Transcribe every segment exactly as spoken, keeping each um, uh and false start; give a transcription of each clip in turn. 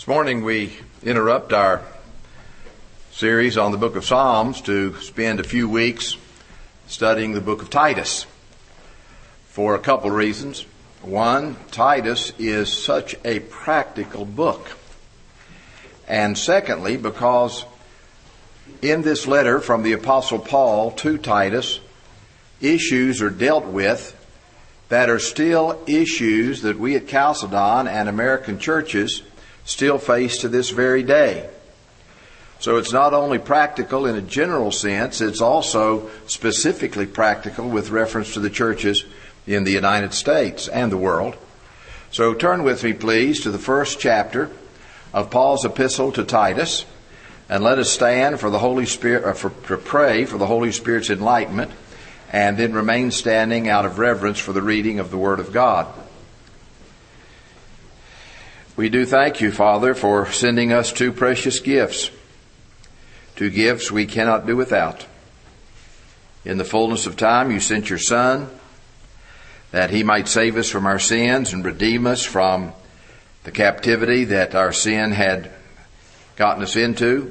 This morning we interrupt our series on the book of Psalms to spend a few weeks studying the book of Titus for a couple of reasons. One, Titus is such a practical book. And secondly, because in this letter from the Apostle Paul to Titus, issues are dealt with that are still issues that we at Chalcedon and American churches still face to this very day. So it's not only practical in a general sense, it's also specifically practical with reference to the churches in the United States and the world. So turn with me, please, to the first chapter of Paul's epistle to Titus, and let us stand for the Holy Spirit, or for, to pray for the Holy Spirit's enlightenment, and then remain standing out of reverence for the reading of the Word of God. We do thank you, Father, for sending us two precious gifts, two gifts we cannot do without. In the fullness of time, you sent your Son, that he might save us from our sins and redeem us from the captivity that our sin had gotten us into.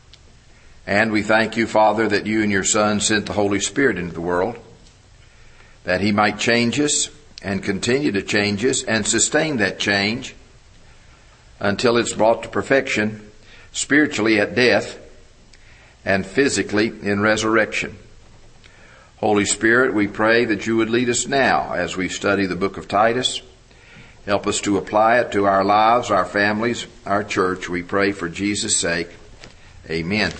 And we thank you, Father, that you and your Son sent the Holy Spirit into the world, that he might change us and continue to change us and sustain that change until it's brought to perfection, spiritually at death and physically in resurrection. Holy Spirit, we pray that you would lead us now as we study the book of Titus. Help us to apply it to our lives, our families, our church. We pray for Jesus' sake. Amen.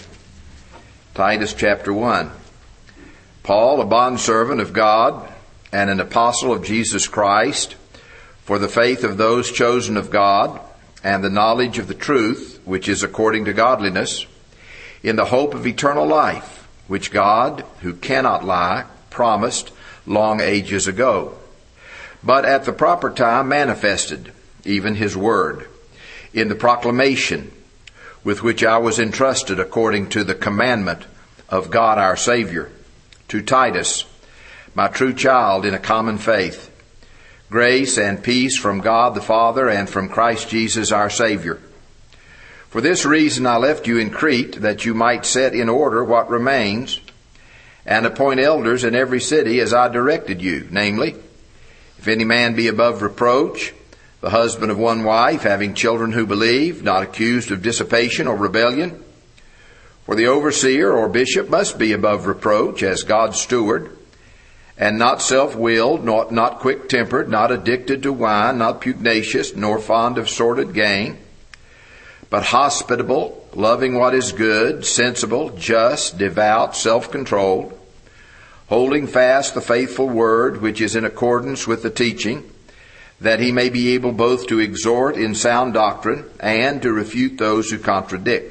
Titus chapter one. Paul, a bondservant of God and an apostle of Jesus Christ, for the faith of those chosen of God, and the knowledge of the truth, which is according to godliness, in the hope of eternal life, which God, who cannot lie, promised long ages ago, but at the proper time manifested, even his word, in the proclamation with which I was entrusted according to the commandment of God our Savior, to Titus, my true child in a common faith. Grace and peace from God the Father and from Christ Jesus our Savior. For this reason I left you in Crete, that you might set in order what remains, and appoint elders in every city as I directed you, namely, if any man be above reproach, the husband of one wife, having children who believe, not accused of dissipation or rebellion. For the overseer or bishop must be above reproach as God's steward, and not self-willed, not, not quick-tempered, not addicted to wine, not pugnacious, nor fond of sordid gain, but hospitable, loving what is good, sensible, just, devout, self-controlled, holding fast the faithful word which is in accordance with the teaching, that he may be able both to exhort in sound doctrine and to refute those who contradict.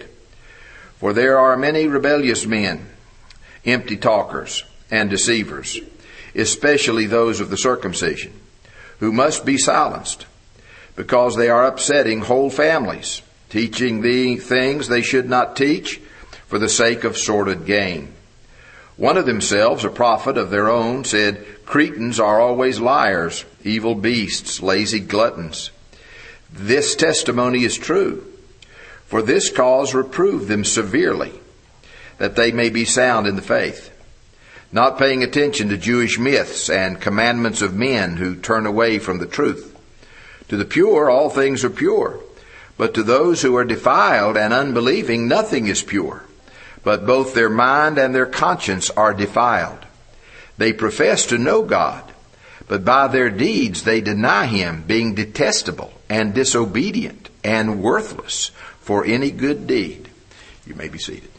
For there are many rebellious men, empty talkers, and deceivers, especially those of the circumcision, who must be silenced, because they are upsetting whole families, teaching the things they should not teach for the sake of sordid gain. One of themselves, a prophet of their own, said, Cretans are always liars, evil beasts, lazy gluttons. This testimony is true. For this cause reprove them severely, that they may be sound in the faith, not paying attention to Jewish myths and commandments of men who turn away from the truth. To the pure, all things are pure, but to those who are defiled and unbelieving, nothing is pure, but both their mind and their conscience are defiled. They profess to know God, but by their deeds they deny him, being detestable and disobedient and worthless for any good deed. You may be seated.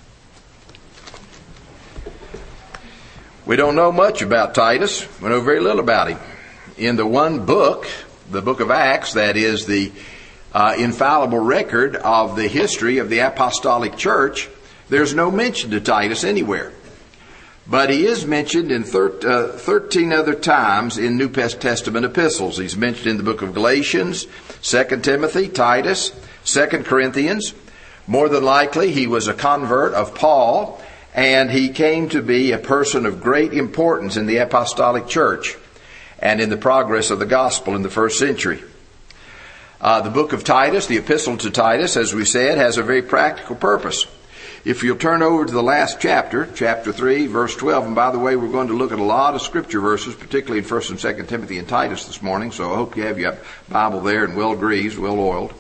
We don't know much about Titus. We know very little about him. In the one book, the book of Acts, that is the uh, infallible record of the history of the apostolic church, there's no mention to Titus anywhere. But he is mentioned in thir- uh, thirteen other times in New Testament epistles. He's mentioned in the book of Galatians, Second Timothy, Titus, Second Corinthians. More than likely, he was a convert of Paul, and he came to be a person of great importance in the apostolic church and in the progress of the gospel in the first century. Uh, the book of Titus, the epistle to Titus, as we said, has a very practical purpose. If you'll turn over to the last chapter, chapter three, verse twelve, and by the way, we're going to look at a lot of scripture verses, particularly in First and Second Timothy and Titus this morning, so I hope you have your Bible there and well greased, well oiled.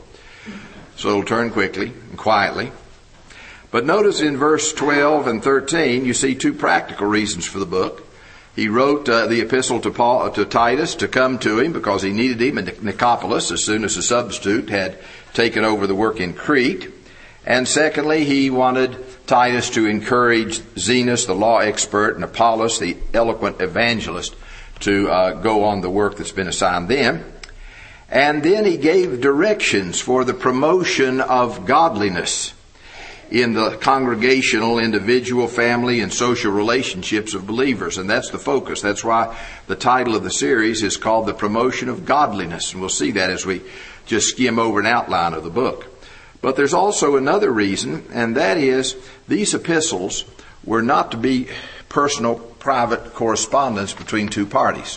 So turn quickly and quietly. But notice in verse twelve and thirteen, you see two practical reasons for the book. He wrote uh, the epistle to Paul, uh, to Titus to come to him because he needed him in Nicopolis as soon as a substitute had taken over the work in Crete. And secondly, he wanted Titus to encourage Zenas, the law expert, and Apollos, the eloquent evangelist, to uh, go on the work that's been assigned them. And then he gave directions for the promotion of godliness in the congregational, individual, family, and social relationships of believers. And that's the focus. That's why the title of the series is called The Promotion of Godliness. And we'll see that as we just skim over an outline of the book. But there's also another reason, and that is these epistles were not to be personal, private correspondence between two parties.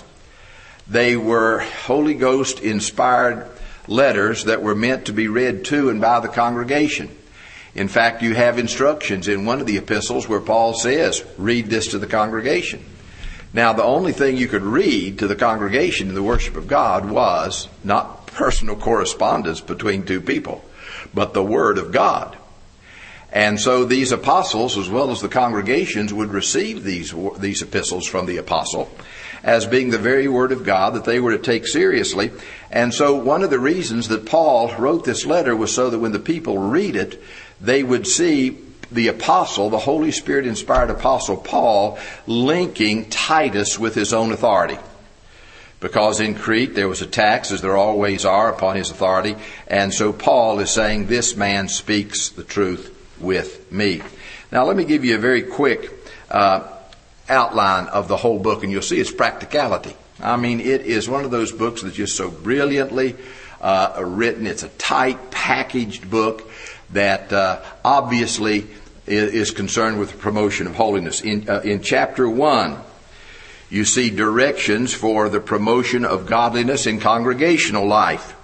They were Holy Ghost inspired letters that were meant to be read to and by the congregation. In fact, you have instructions in one of the epistles where Paul says, read this to the congregation. Now, the only thing you could read to the congregation in the worship of God was not personal correspondence between two people, but the Word of God. And so these apostles, as well as the congregations, would receive these these epistles from the apostle as being the very Word of God that they were to take seriously. And so one of the reasons that Paul wrote this letter was so that when the people read it, they would see the apostle, the Holy Spirit-inspired apostle Paul, linking Titus with his own authority. Because in Crete there was attacks, as there always are, upon his authority. And so Paul is saying, this man speaks the truth with me. Now let me give you a very quick uh, outline of the whole book, and you'll see its practicality. I mean, it is one of those books that's just so brilliantly uh, written. It's a tight, packaged book that uh, obviously is concerned with the promotion of holiness. In, uh, in chapter one, you see directions for the promotion of godliness in congregational life.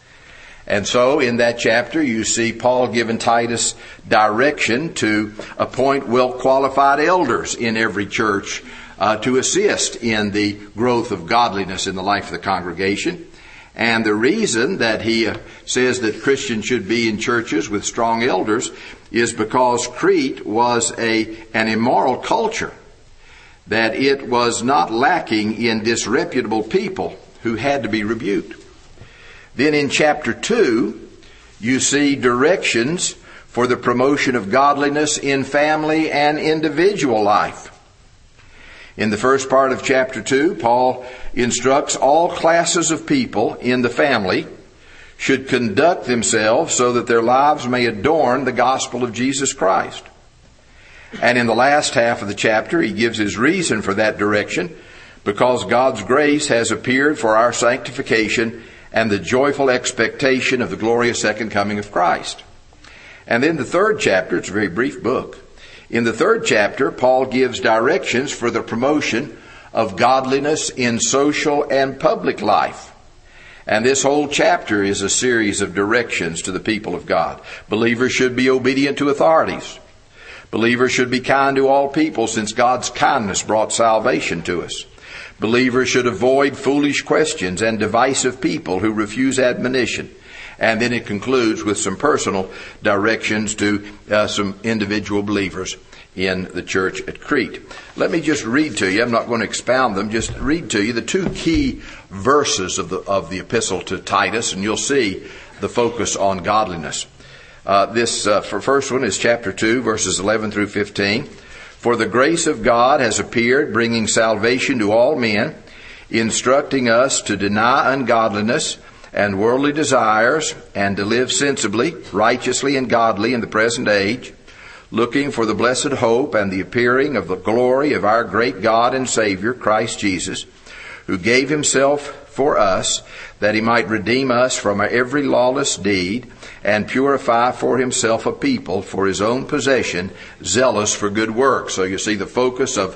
And so in that chapter, you see Paul giving Titus direction to appoint well-qualified elders in every church uh, to assist in the growth of godliness in the life of the congregation. And the reason that he uh, says that Christians should be in churches with strong elders is because Crete was a an immoral culture, that it was not lacking in disreputable people who had to be rebuked. Then in chapter two, you see directions for the promotion of godliness in family and individual life. In the first part of chapter two, Paul instructs all classes of people in the family should conduct themselves so that their lives may adorn the gospel of Jesus Christ. And in the last half of the chapter, he gives his reason for that direction, because God's grace has appeared for our sanctification and the joyful expectation of the glorious second coming of Christ. And then the third chapter, it's a very brief book. In the third chapter, Paul gives directions for the promotion of godliness in social and public life. And this whole chapter is a series of directions to the people of God. Believers should be obedient to authorities. Believers should be kind to all people, since God's kindness brought salvation to us. Believers should avoid foolish questions and divisive people who refuse admonition. And then it concludes with some personal directions to uh, some individual believers in the church at Crete. Let me just read to you. I'm not going to expound them. Just read to you the two key verses of the of the epistle to Titus, and you'll see the focus on godliness. Uh, this uh, for first one is chapter two, verses eleven through fifteen. For the grace of God has appeared, bringing salvation to all men, instructing us to deny ungodliness and worldly desires, and to live sensibly, righteously, and godly in the present age, looking for the blessed hope and the appearing of the glory of our great God and Savior, Christ Jesus, who gave himself for us, that he might redeem us from every lawless deed, and purify for himself a people for his own possession, zealous for good works. So you see the focus of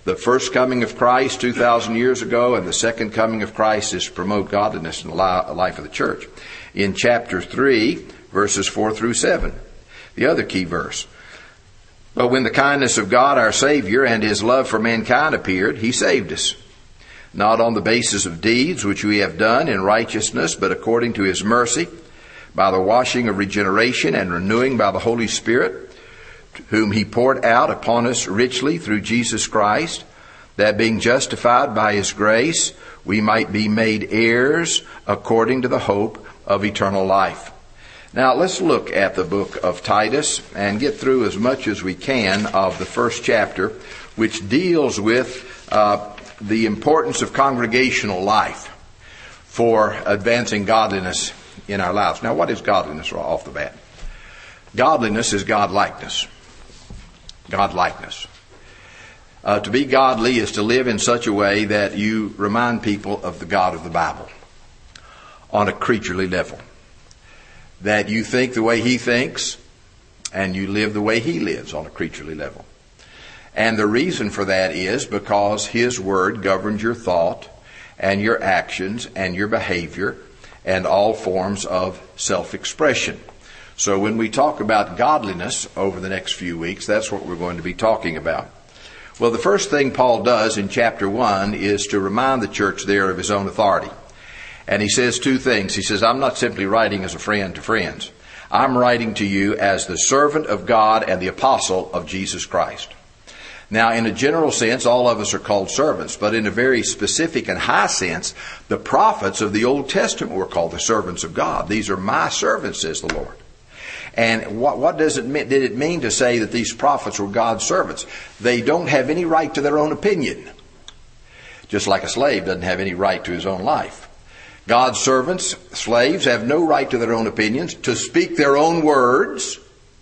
The first coming of Christ two thousand years ago and the second coming of Christ is to promote godliness in the life of the church. In chapter three, verses four through seven, the other key verse. But when the kindness of God our Savior and His love for mankind appeared, He saved us, not on the basis of deeds which we have done in righteousness, but according to His mercy, by the washing of regeneration and renewing by the Holy Spirit, whom He poured out upon us richly through Jesus Christ, that being justified by His grace, we might be made heirs according to the hope of eternal life. Now let's look at the book of Titus and get through as much as we can of the first chapter, which deals with uh, the importance of congregational life for advancing godliness in our lives. Now, what is godliness right off the bat? Godliness is God-likeness. God-likeness. Uh, to be godly is to live in such a way that you remind people of the God of the Bible on a creaturely level. That you think the way He thinks and you live the way He lives on a creaturely level. And the reason for that is because His Word governs your thought and your actions and your behavior and all forms of self-expression. So when we talk about godliness over the next few weeks, that's what we're going to be talking about. Well, the first thing Paul does in chapter one is to remind the church there of his own authority. And he says two things. He says, I'm not simply writing as a friend to friends. I'm writing to you as the servant of God and the apostle of Jesus Christ. Now, in a general sense, all of us are called servants, but in a very specific and high sense, the prophets of the Old Testament were called the servants of God. These are my servants, says the Lord. And what, what does it mean, did it mean to say that these prophets were God's servants? They don't have any right to their own opinion. Just like a slave doesn't have any right to his own life. God's servants, slaves, have no right to their own opinions, to speak their own words,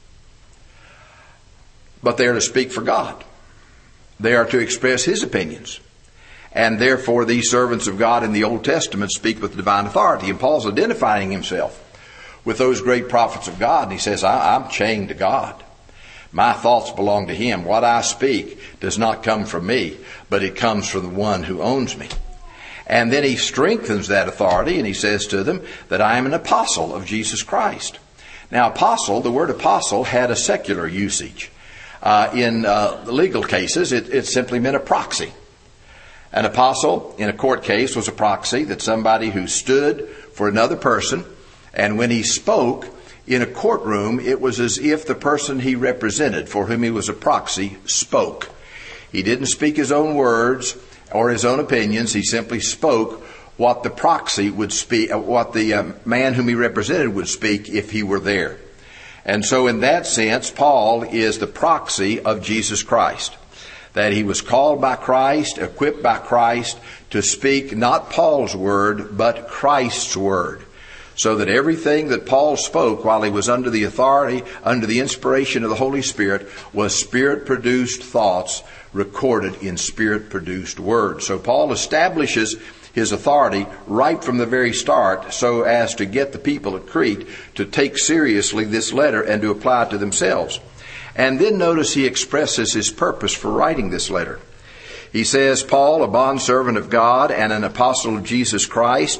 but they are to speak for God. They are to express His opinions. And therefore, these servants of God in the Old Testament speak with divine authority. And Paul's identifying himself with those great prophets of God. And he says, I, I'm chained to God. My thoughts belong to Him. What I speak does not come from me, but it comes from the one who owns me. And then he strengthens that authority and he says to them that I am an apostle of Jesus Christ. Now, apostle, the word apostle had a secular usage. Uh, in uh, legal cases, it, it simply meant a proxy. An apostle in a court case was a proxy, that somebody who stood for another person, and when he spoke in a courtroom, it was as if the person he represented, for whom he was a proxy, spoke. He didn't speak his own words or his own opinions. He simply spoke what the proxy would speak, what the uh, man whom he represented would speak if he were there. And so in that sense, Paul is the proxy of Jesus Christ. That he was called by Christ, equipped by Christ to speak not Paul's word, but Christ's word. So that everything that Paul spoke while he was under the authority, under the inspiration of the Holy Spirit, was Spirit-produced thoughts recorded in Spirit-produced words. So Paul establishes his authority right from the very start so as to get the people at Crete to take seriously this letter and to apply it to themselves. And then notice he expresses his purpose for writing this letter. He says, Paul, a bondservant of God and an apostle of Jesus Christ,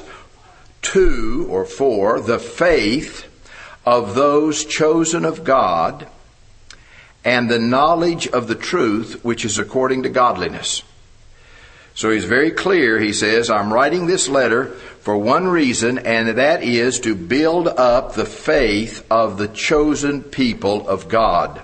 to or for the faith of those chosen of God and the knowledge of the truth which is according to godliness. So he's very clear. He says, I'm writing this letter for one reason, and that is to build up the faith of the chosen people of God.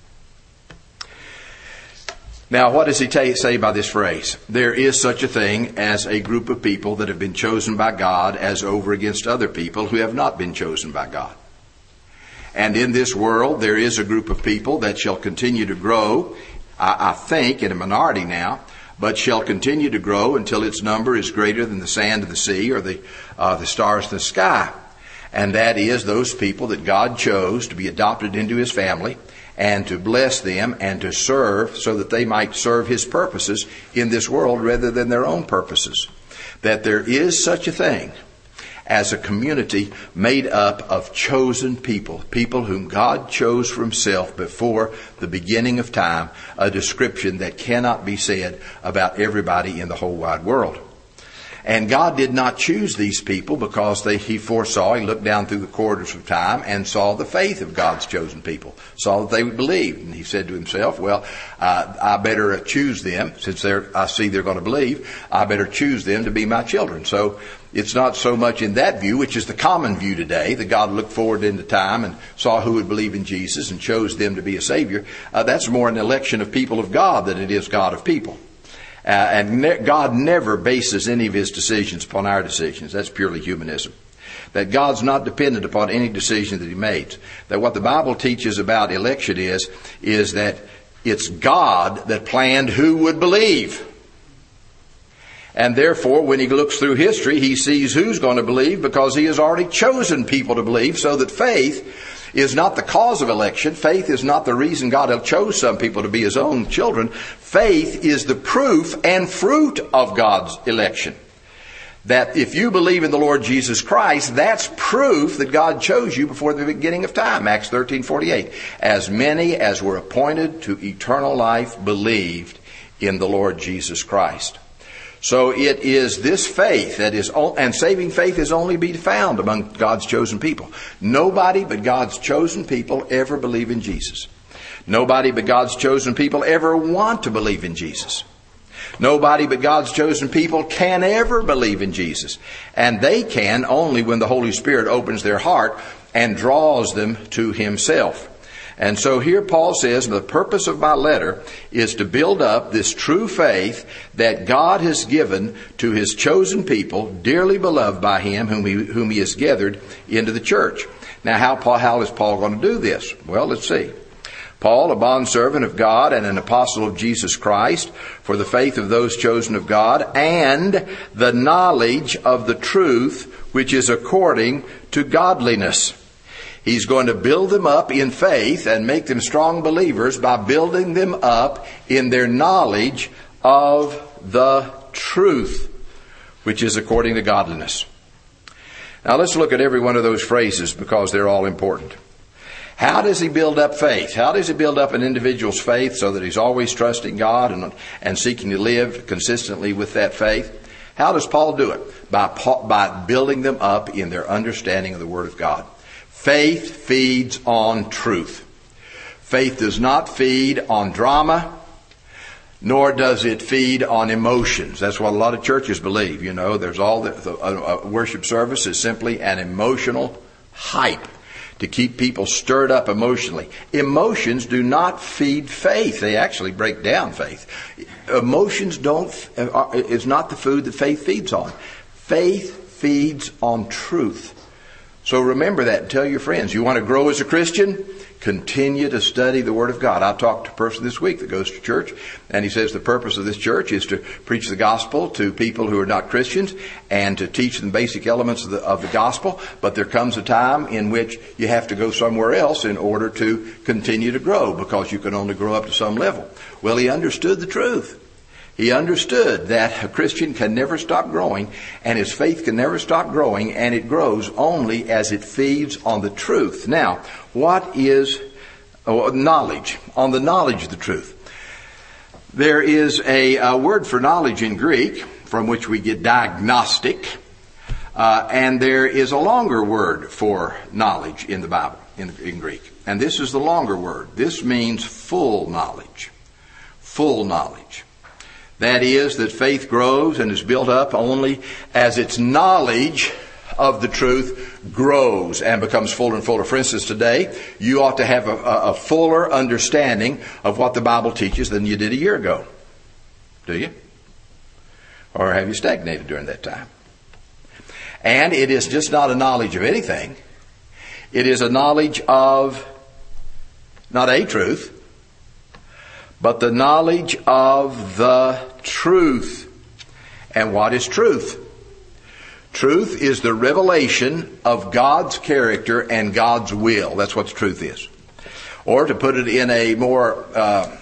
Now, what does he t- say by this phrase? There is such a thing as a group of people that have been chosen by God as over against other people who have not been chosen by God. And in this world, there is a group of people that shall continue to grow, I, I think, in a minority now, but shall continue to grow until its number is greater than the sand of the sea or the uh, the stars in the sky. And that is those people that God chose to be adopted into His family and to bless them and to serve so that they might serve His purposes in this world rather than their own purposes. That there is such a thing as a community made up of chosen people, people whom God chose for himself before the beginning of time, a description that cannot be said about everybody in the whole wide world. And God did not choose these people because they, he foresaw, he looked down through the corridors of time and saw the faith of God's chosen people, saw that they would believe. And he said to himself, well, uh, I better choose them, since they're, I see they're going to believe, I better choose them to be my children. So it's not so much in that view, which is the common view today, that God looked forward into time and saw who would believe in Jesus and chose them to be a Savior. Uh, that's more an election of people of God than it is God of people. Uh, and ne- God never bases any of his decisions upon our decisions. That's purely humanism. That God's not dependent upon any decision that he makes. That what the Bible teaches about election is, is that it's God that planned who would believe. And therefore, when he looks through history, he sees who's going to believe because he has already chosen people to believe, so that faith is not the cause of election. Faith is not the reason God chose some people to be his own children. Faith is the proof and fruit of God's election. That if you believe in the Lord Jesus Christ, that's proof that God chose you before the beginning of time. Acts thirteen forty-eight. As many as were appointed to eternal life believed in the Lord Jesus Christ. So it is this faith that is, and saving faith is only be found among God's chosen people. Nobody but God's chosen people ever believe in Jesus. Nobody but God's chosen people ever want to believe in Jesus. Nobody but God's chosen people can ever believe in Jesus. And they can only when the Holy Spirit opens their heart and draws them to himself. And so here Paul says, the purpose of my letter is to build up this true faith that God has given to his chosen people, dearly beloved by him, whom he, whom he has gathered into the church. Now, how, Paul, how is Paul going to do this? Well, let's see. Paul, a bondservant of God and an apostle of Jesus Christ, for the faith of those chosen of God and the knowledge of the truth which is according to godliness. He's going to build them up in faith and make them strong believers by building them up in their knowledge of the truth, which is according to godliness. Now let's look at every one of those phrases because they're all important. How does he build up faith? How does he build up an individual's faith so that he's always trusting God and, and seeking to live consistently with that faith? How does Paul do it? By, by building them up in their understanding of the Word of God. Faith feeds on truth. Faith does not feed on drama, nor does it feed on emotions. That's what a lot of churches believe. You know, there's all the, the uh, worship service is simply an emotional hype to keep people stirred up emotionally. Emotions do not feed faith. They actually break down faith. Emotions don't, uh, is not the food that faith feeds on. Faith feeds on truth. So remember that and tell your friends. You want to grow as a Christian? Continue to study the Word of God. I talked to a person this week that goes to church, and he says the purpose of this church is to preach the gospel to people who are not Christians and to teach them basic elements of the, of the gospel. But there comes a time in which you have to go somewhere else in order to continue to grow, because you can only grow up to some level. Well, he understood the truth. He understood that a Christian can never stop growing, and his faith can never stop growing, and it grows only as it feeds on the truth. Now, what is oh, knowledge? On the knowledge of the truth. There is a, a word for knowledge in Greek, from which we get diagnostic, uh, and there is a longer word for knowledge in the Bible, in, in Greek. And this is the longer word. This means full knowledge. Full knowledge. That is, that faith grows and is built up only as its knowledge of the truth grows and becomes fuller and fuller. For instance, today, you ought to have a, a fuller understanding of what the Bible teaches than you did a year ago. Do you? Or have you stagnated during that time? And it is just not a knowledge of anything. It is a knowledge of not a truth, but the knowledge of the truth. And what is truth? Truth is the revelation of God's character and God's will. That's what the truth is. Or to put it in a more, uh,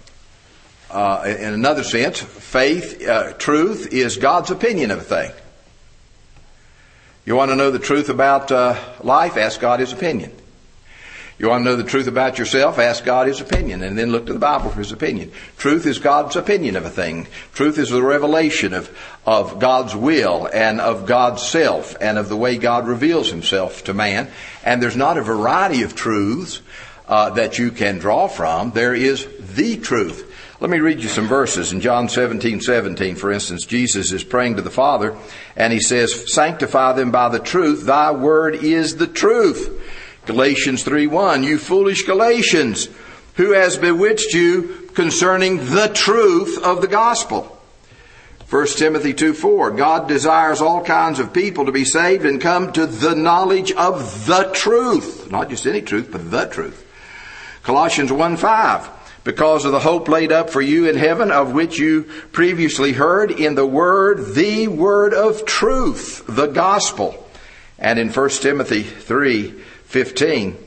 uh, in another sense, faith, uh, truth is God's opinion of a thing. You want to know the truth about uh, life? Ask God His opinion. You want to know the truth about yourself? Ask God His opinion, and then look to the Bible for His opinion. Truth is God's opinion of a thing. Truth is the revelation of, of God's will and of God's self and of the way God reveals Himself to man. And there's not a variety of truths uh, that you can draw from. There is the truth. Let me read you some verses. In John seventeen seventeen, for instance, Jesus is praying to the Father, and He says, "Sanctify them by the truth. Thy word is the truth." Galatians three one, "You foolish Galatians, who has bewitched you concerning the truth of the gospel?" First Timothy two four, "God desires all kinds of people to be saved and come to the knowledge of the truth." Not just any truth, but the truth. Colossians one five, "Because of the hope laid up for you in heaven, of which you previously heard in the word, the word of truth, the gospel." And in First Timothy three fifteen,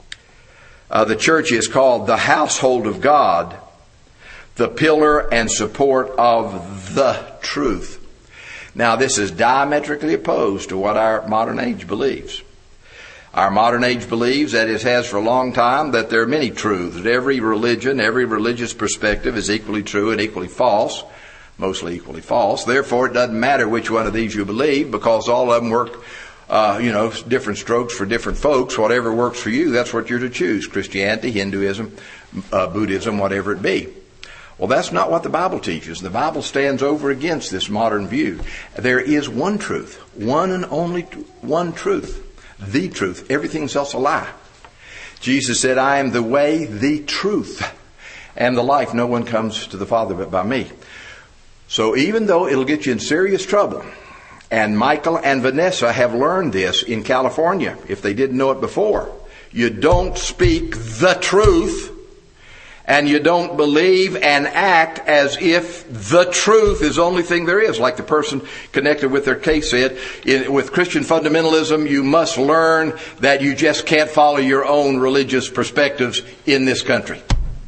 uh, the church is called the household of God, the pillar and support of the truth. Now, this is diametrically opposed to what our modern age believes. Our modern age believes, that it has for a long time, that there are many truths. That every religion, every religious perspective is equally true and equally false, mostly equally false. Therefore, it doesn't matter which one of these you believe, because all of them work Uh, you know, different strokes for different folks. Whatever works for you, that's what you're to choose. Christianity, Hinduism, uh, Buddhism, whatever it be. Well, that's not what the Bible teaches. The Bible stands over against this modern view. There is one truth, one and only one truth, the truth. Everything else a lie. Jesus said, "I am the way, the truth, and the life. No one comes to the Father but by me." So even though it'll get you in serious trouble, and Michael and Vanessa have learned this in California, if they didn't know it before, you don't speak the truth, and you don't believe and act as if the truth is the only thing there is. Like the person connected with their case said, in, with Christian fundamentalism, you must learn that you just can't follow your own religious perspectives in this country.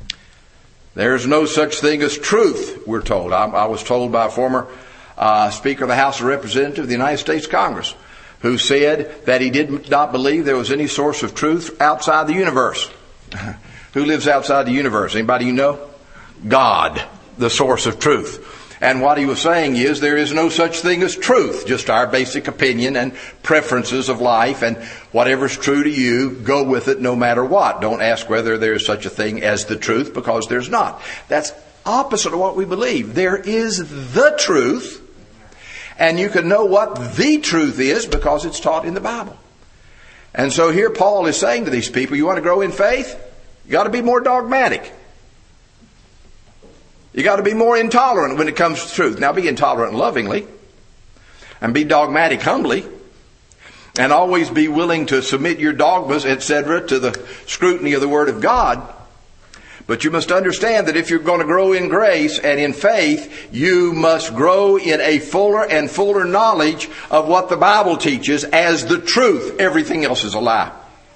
There's no such thing as truth, we're told. I, I was told by a former Uh, Speaker of the House of Representatives of the United States Congress, who said that he did not believe there was any source of truth outside the universe. Who lives outside the universe? Anybody you know? God, the source of truth. And what he was saying is there is no such thing as truth, just our basic opinion and preferences of life, and whatever's true to you, go with it no matter what. Don't ask whether there is such a thing as the truth, because there's not. That's opposite of what we believe. There is the truth. And you can know what the truth is because it's taught in the Bible. And so here Paul is saying to these people, you want to grow in faith? You got to be more dogmatic. You got to be more intolerant when it comes to truth. Now be intolerant lovingly, and be dogmatic humbly, and always be willing to submit your dogmas, et cetera, to the scrutiny of the Word of God. But you must understand that if you're going to grow in grace and in faith, you must grow in a fuller and fuller knowledge of what the Bible teaches as the truth. Everything else is a lie.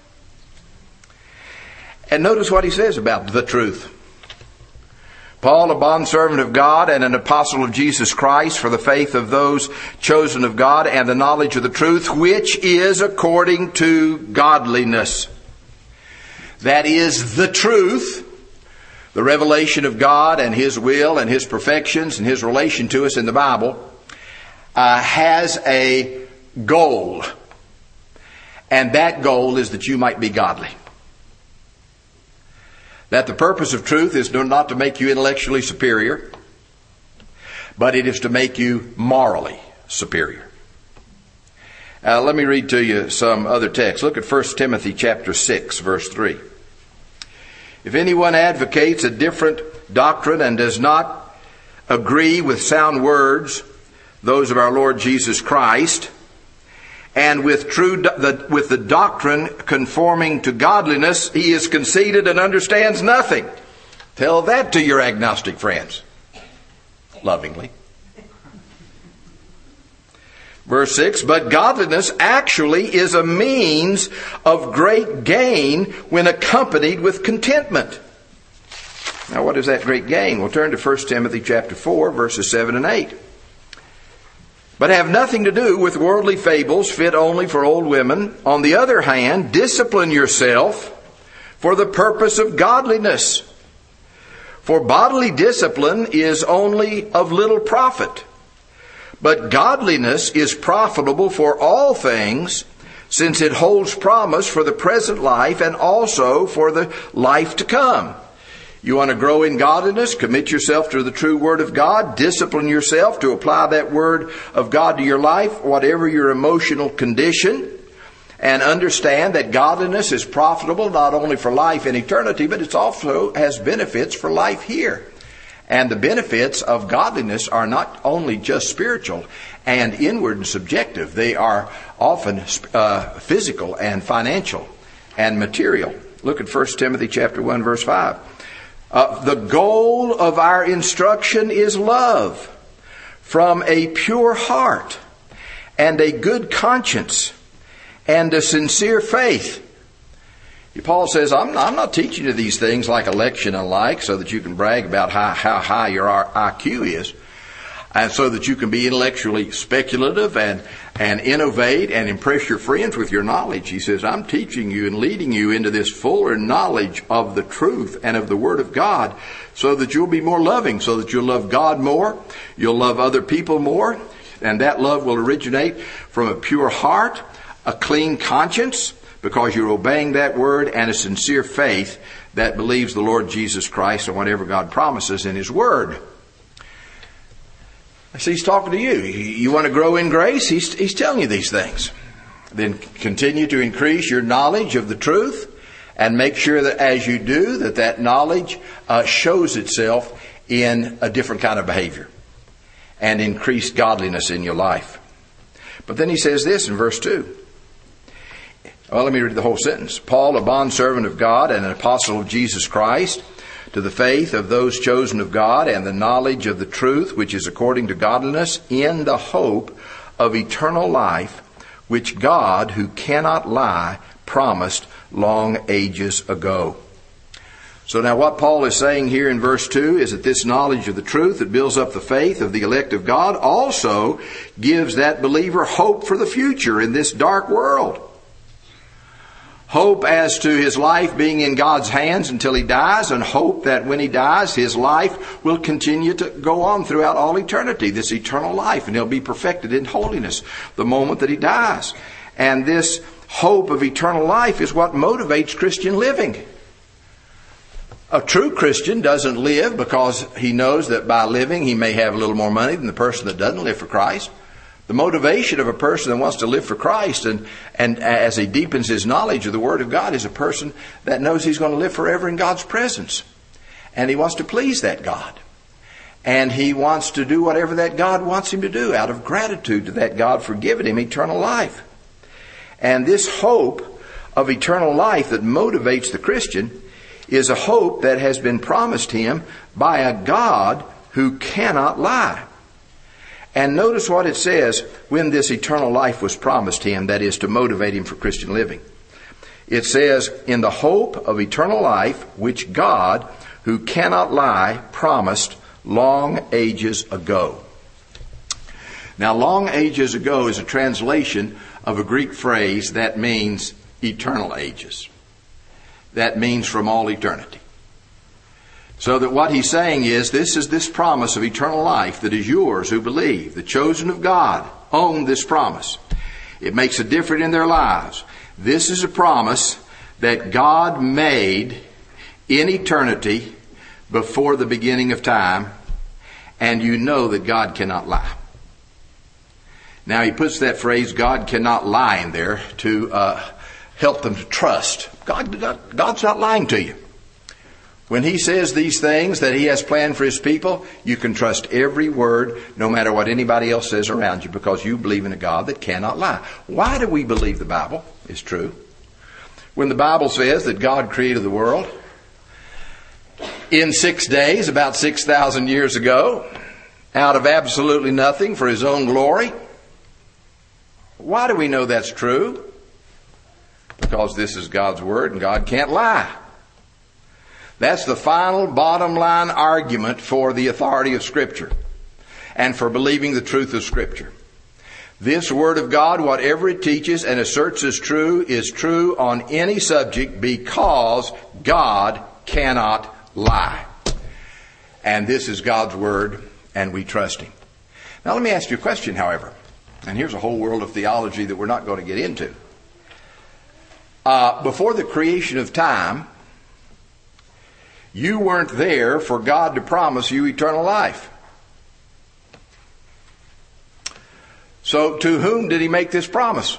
And notice what he says about the truth. Paul, a bondservant of God and an apostle of Jesus Christ, for the faith of those chosen of God and the knowledge of the truth, which is according to godliness. That is the truth. The revelation of God and His will and His perfections and His relation to us in the Bible uh, has a goal. And that goal is that you might be godly. That the purpose of truth is not to make you intellectually superior, but it is to make you morally superior. Uh, let me read to you some other texts. Look at First Timothy chapter six, verse three. If anyone advocates a different doctrine and does not agree with sound words, those of our Lord Jesus Christ, and with true the, with the doctrine conforming to godliness, he is conceited and understands nothing. Tell that to your agnostic friends, lovingly. Verse six, but godliness actually is a means of great gain when accompanied with contentment. Now what is that great gain? We'll turn to First Timothy chapter four, verses seven and eight. but have nothing to do with worldly fables fit only for old women. On the other hand, discipline yourself for the purpose of godliness. For bodily discipline is only of little profit, but godliness is profitable for all things, since it holds promise for the present life and also for the life to come. You want to grow in godliness? Commit yourself to the true Word of God. Discipline yourself to apply that Word of God to your life, whatever your emotional condition. And understand that godliness is profitable not only for life in eternity, but it also has benefits for life here. And the benefits of godliness are not only just spiritual and inward and subjective. They are often uh, physical and financial and material. Look at First Timothy chapter one, verse five. Uh, the goal of our instruction is love from a pure heart and a good conscience and a sincere faith. Paul says, I'm not, I'm not teaching you these things like election and like so that you can brag about how, how high your I Q is, and so that you can be intellectually speculative and, and innovate and impress your friends with your knowledge. He says, I'm teaching you and leading you into this fuller knowledge of the truth and of the Word of God so that you'll be more loving, so that you'll love God more, you'll love other people more, and that love will originate from a pure heart, a clean conscience, because you're obeying that Word, and a sincere faith that believes the Lord Jesus Christ and whatever God promises in His Word. So He's talking to you. You want to grow in grace? He's, he's telling you these things. Then continue to increase your knowledge of the truth, and make sure that as you do, that that knowledge uh, shows itself in a different kind of behavior and increased godliness in your life. But then he says this in verse two. Well, let me read the whole sentence. Paul, a bondservant of God and an apostle of Jesus Christ, to the faith of those chosen of God and the knowledge of the truth which is according to godliness, in the hope of eternal life, which God, who cannot lie, promised long ages ago. So now what Paul is saying here in verse two is that this knowledge of the truth that builds up the faith of the elect of God also gives that believer hope for the future in this dark world. Hope as to his life being in God's hands until he dies, and hope that when he dies, his life will continue to go on throughout all eternity, this eternal life, and he'll be perfected in holiness the moment that he dies. And this hope of eternal life is what motivates Christian living. A true Christian doesn't live because he knows that by living he may have a little more money than the person that doesn't live for Christ. The motivation of a person that wants to live for Christ, and, and as he deepens his knowledge of the Word of God, is a person that knows he's going to live forever in God's presence. And he wants to please that God. And he wants to do whatever that God wants him to do out of gratitude to that God for giving him eternal life. And this hope of eternal life that motivates the Christian is a hope that has been promised him by a God who cannot lie. And notice what it says when this eternal life was promised him, that is to motivate him for Christian living. It says, in the hope of eternal life, which God, who cannot lie, promised long ages ago. Now, long ages ago is a translation of a Greek phrase that means eternal ages. That means from all eternity. So that what he's saying is, this is this promise of eternal life that is yours who believe. The chosen of God own this promise. It makes a difference in their lives. This is a promise that God made in eternity before the beginning of time, and you know that God cannot lie. Now he puts that phrase, God cannot lie, in there to uh, help them to trust. God, God, God's not lying to you. When he says these things that he has planned for his people, you can trust every word, no matter what anybody else says around you, because you believe in a God that cannot lie. Why do we believe the Bible is true? When the Bible says that God created the world in six days, about six thousand years ago, out of absolutely nothing for his own glory, why do we know that's true? Because this is God's Word and God can't lie. That's the final bottom line argument for the authority of Scripture and for believing the truth of Scripture. This Word of God, whatever it teaches and asserts as true, is true on any subject because God cannot lie. And this is God's Word, and we trust Him. Now let me ask you a question, however. And here's a whole world of theology that we're not going to get into. Uh, before the creation of time, you weren't there for God to promise you eternal life. So to whom did He make this promise?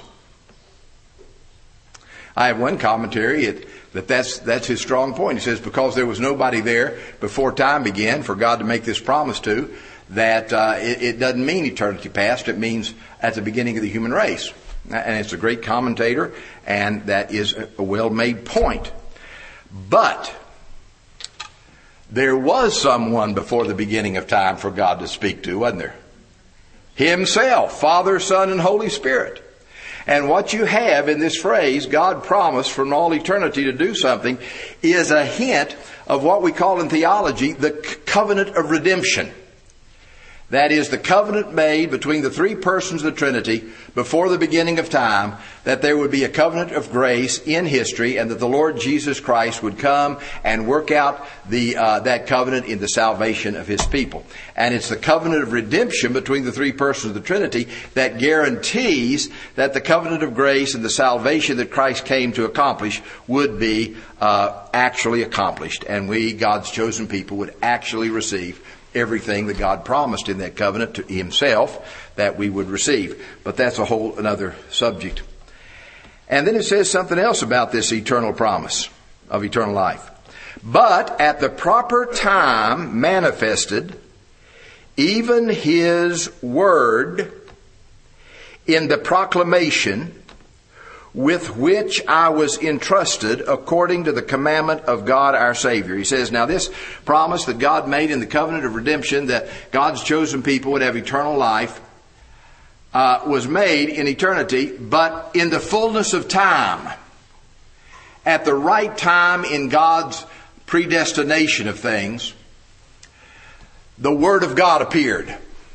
I have one commentary it, that that's, that's his strong point. He says, because there was nobody there before time began for God to make this promise to, that uh, it, it doesn't mean eternity past. It means at the beginning of the human race. And it's a great commentator, and that is a well-made point. But there was someone before the beginning of time for God to speak to, wasn't there? Himself, Father, Son, and Holy Spirit. And what you have in this phrase, God promised from all eternity to do something, is a hint of what we call in theology the covenant of redemption. That is the covenant made between the three persons of the Trinity before the beginning of time, that there would be a covenant of grace in history, and that the Lord Jesus Christ would come and work out the uh, that covenant in the salvation of His people. And it's the covenant of redemption between the three persons of the Trinity that guarantees that the covenant of grace and the salvation that Christ came to accomplish would be uh, actually accomplished, and we, God's chosen people, would actually receive everything that God promised in that covenant to Himself that we would receive. But that's a whole another subject. And then it says something else about this eternal promise of eternal life. But at the proper time manifested, even His word in the proclamation with which I was entrusted according to the commandment of God our Savior. He says, now this promise that God made in the covenant of redemption, that God's chosen people would have eternal life, uh, was made in eternity, but in the fullness of time, at the right time in God's predestination of things, the Word of God appeared.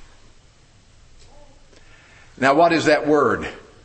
Now what is that Word?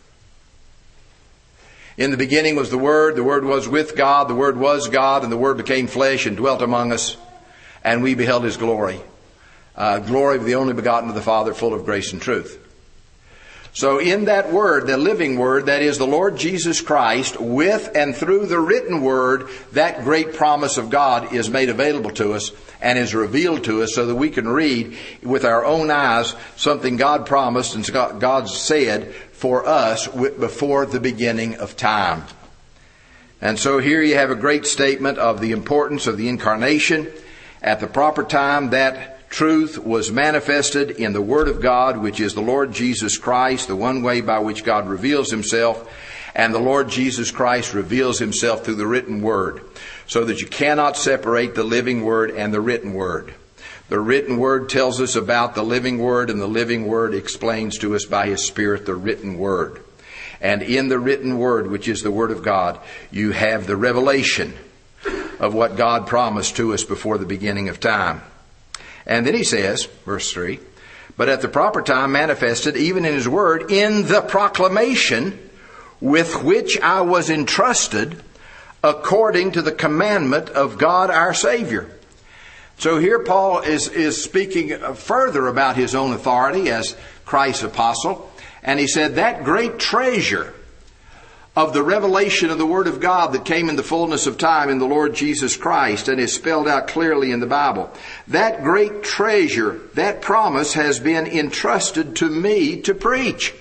In the beginning was the Word, the Word was with God, the Word was God, and the Word became flesh and dwelt among us, and we beheld His glory. Uh, glory of the only begotten of the Father, full of grace and truth. So in that Word, the living Word, that is the Lord Jesus Christ, with and through the written Word, that great promise of God is made available to us and is revealed to us so that we can read with our own eyes something God promised and God said for us before the beginning of time. And so here you have a great statement of the importance of the incarnation. At the proper time, that truth was manifested in the Word of God, which is the Lord Jesus Christ, the one way by which God reveals Himself. And the Lord Jesus Christ reveals Himself through the written Word, so that you cannot separate the living Word and the written Word. The written Word tells us about the living Word, and the living Word explains to us by His Spirit the written Word. And in the written Word, which is the Word of God, you have the revelation of what God promised to us before the beginning of time. And then he says, verse three, but at the proper time manifested, even in His Word, in the proclamation with which I was entrusted according to the commandment of God our Savior. So here Paul is, is speaking further about his own authority as Christ's apostle. And he said that great treasure of the revelation of the Word of God that came in the fullness of time in the Lord Jesus Christ and is spelled out clearly in the Bible, that great treasure, that promise has been entrusted to me to preach,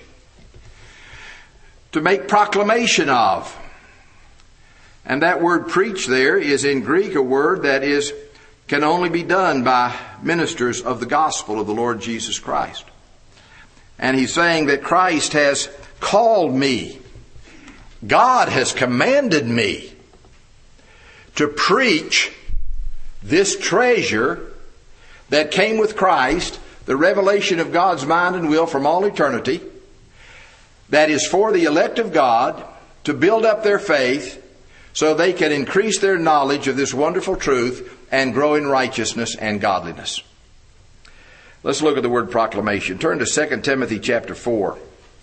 to make proclamation of. And that word preach there is in Greek a word that is can only be done by ministers of the gospel of the Lord Jesus Christ. And he's saying that Christ has called me. God has commanded me to preach this treasure that came with Christ, the revelation of God's mind and will from all eternity, that is for the elect of God to build up their faith so they can increase their knowledge of this wonderful truth and grow in righteousness and godliness. Let's look at the word proclamation. Turn to Second Timothy chapter four.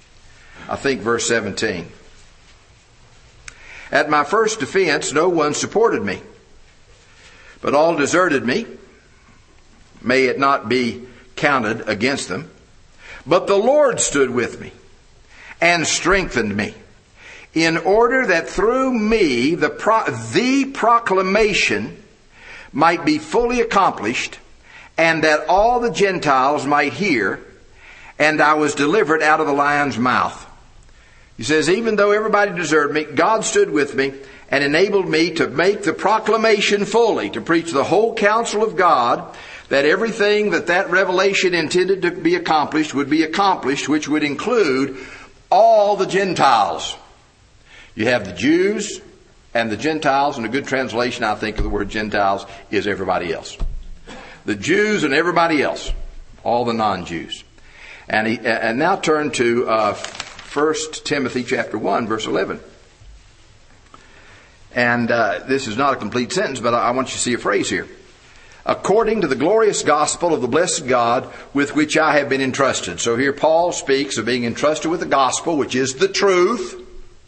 I think verse seventeen. At my first defense, no one supported me, but all deserted me. May it not be counted against them. But the Lord stood with me and strengthened me, in order that through me the, pro- the proclamation might be fully accomplished, and that all the Gentiles might hear, and I was delivered out of the lion's mouth. He says, even though everybody deserted me, God stood with me and enabled me to make the proclamation fully, to preach the whole counsel of God, that everything that that revelation intended to be accomplished would be accomplished, which would include all the Gentiles. You have the Jews and the Gentiles, and a good translation, I think, of the word Gentiles is everybody else. The Jews and everybody else, all the non-Jews. And he, and now turn to uh, First Timothy chapter one, verse eleven. And uh, this is not a complete sentence, but I, I want you to see a phrase here. According to the glorious gospel of the blessed God with which I have been entrusted. So here Paul speaks of being entrusted with the gospel, which is the truth,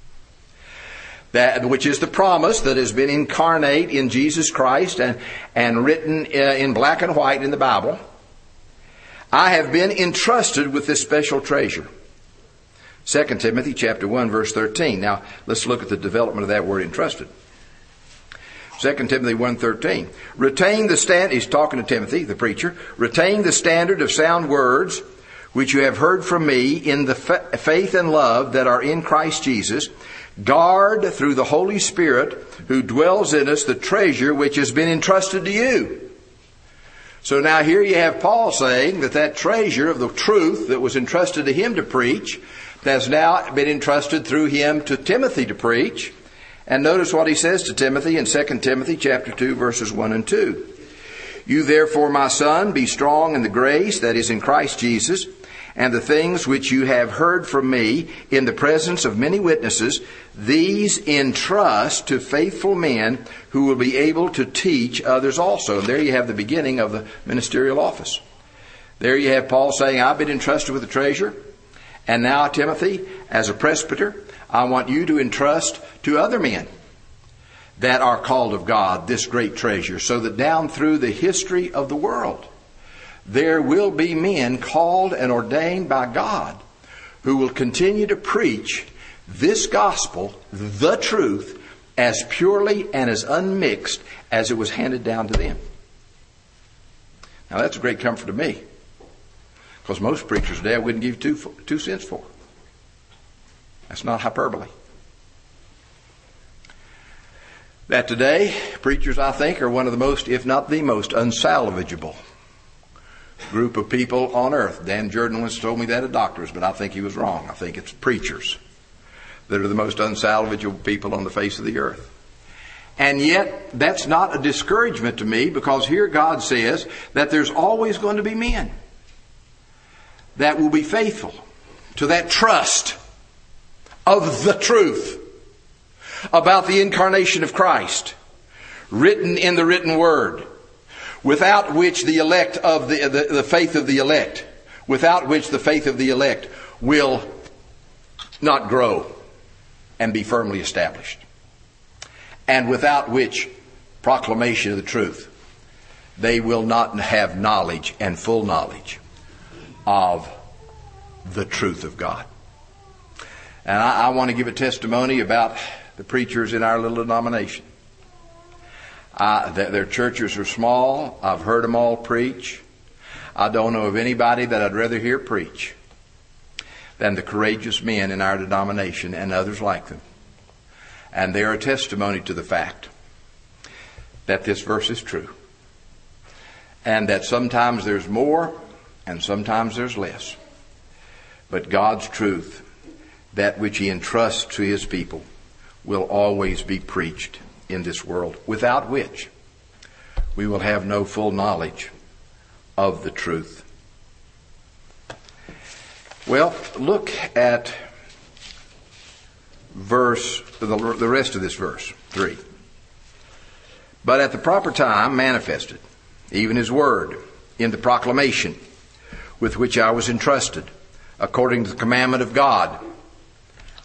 that which is the promise that has been incarnate in Jesus Christ and, and written uh, in black and white in the Bible. I have been entrusted with this special treasure. Second Timothy chapter one, verse thirteen. Now, let's look at the development of that word entrusted. Second Timothy one thirteen. Retain the stand, he's talking to Timothy, the preacher. Retain the standard of sound words, which you have heard from me in the fa- faith and love that are in Christ Jesus. Guard through the Holy Spirit who dwells in us the treasure which has been entrusted to you. So now here you have Paul saying that that treasure of the truth that was entrusted to him to preach has now been entrusted through him to Timothy to preach. And notice what he says to Timothy in Second Timothy chapter two, verses one and two. You therefore, my son, be strong in the grace that is in Christ Jesus, and the things which you have heard from me in the presence of many witnesses, these entrust to faithful men who will be able to teach others also. And there you have the beginning of the ministerial office. There you have Paul saying, I've been entrusted with the treasure. And now, Timothy, as a presbyter, I want you to entrust to other men that are called of God this great treasure, so that down through the history of the world, there will be men called and ordained by God who will continue to preach this gospel, the truth, as purely and as unmixed as it was handed down to them. Now that's a great comfort to me, because most preachers today I wouldn't give two, two cents for. That's not hyperbole. That today, preachers, I think, are one of the most, if not the most, unsalvageable group of people on earth. Dan Jordan once told me that at doctors, but I think he was wrong. I think it's preachers that are the most unsalvageable people on the face of the earth. And yet, that's not a discouragement to me, because here God says that there's always going to be men that will be faithful to that trust of the truth about the incarnation of Christ, written in the written word, without which the elect of the, the, the faith of the elect, without which the faith of the elect will not grow and be firmly established, and without which proclamation of the truth, they will not have knowledge and full knowledge of the truth of God. And I, I want to give a testimony about the preachers in our little denomination. Uh, their churches are small. I've heard them all preach. I don't know of anybody that I'd rather hear preach than the courageous men in our denomination and others like them. And they're a testimony to the fact that this verse is true, and that sometimes there's more and sometimes there's less. But God's truth, that which He entrusts to His people, will always be preached in this world, without which we will have no full knowledge of the truth. Well, look at verse, the, the rest of this verse, three. But at the proper time manifested, even His word, in the proclamation with which I was entrusted, according to the commandment of God,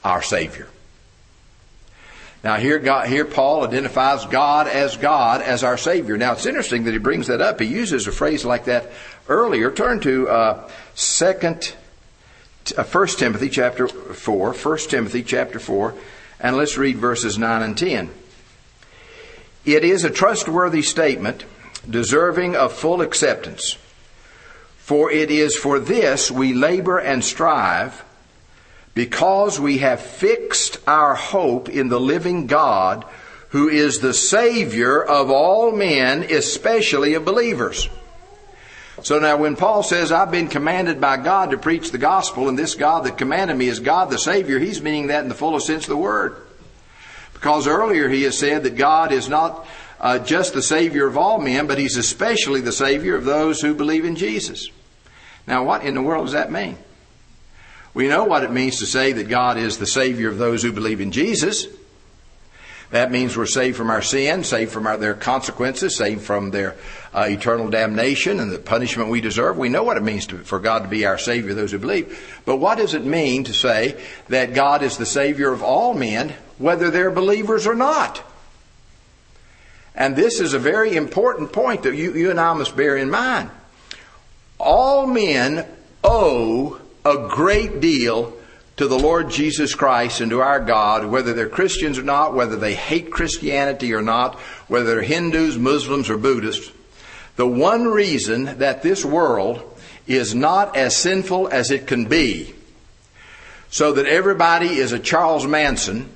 our Savior. Now here, God, here Paul identifies God as God, as our Savior. Now it's interesting that he brings that up. He uses a phrase like that earlier. Turn to uh, Second, uh, First Timothy chapter four. First Timothy chapter four, and let's read verses nine and ten. It is a trustworthy statement, deserving of full acceptance. For it is for this we labor and strive, because we have fixed our hope in the living God, who is the Savior of all men, especially of believers. So now when Paul says, I've been commanded by God to preach the gospel, and this God that commanded me is God the Savior, he's meaning that in the fullest sense of the word. Because earlier he has said that God is not uh, just the Savior of all men, but he's especially the Savior of those who believe in Jesus. Now what in the world does that mean? We know what it means to say that God is the Savior of those who believe in Jesus. That means we're saved from our sin, saved from our, their consequences, saved from their uh, eternal damnation and the punishment we deserve. We know what it means to, for God to be our Savior of those who believe. But what does it mean to say that God is the Savior of all men, whether they're believers or not? And this is a very important point that you, you and I must bear in mind. All men owe a great deal to the Lord Jesus Christ and to our God, whether they're Christians or not, whether they hate Christianity or not, whether they're Hindus, Muslims, or Buddhists. The one reason that this world is not as sinful as it can be, so that everybody is a Charles Manson,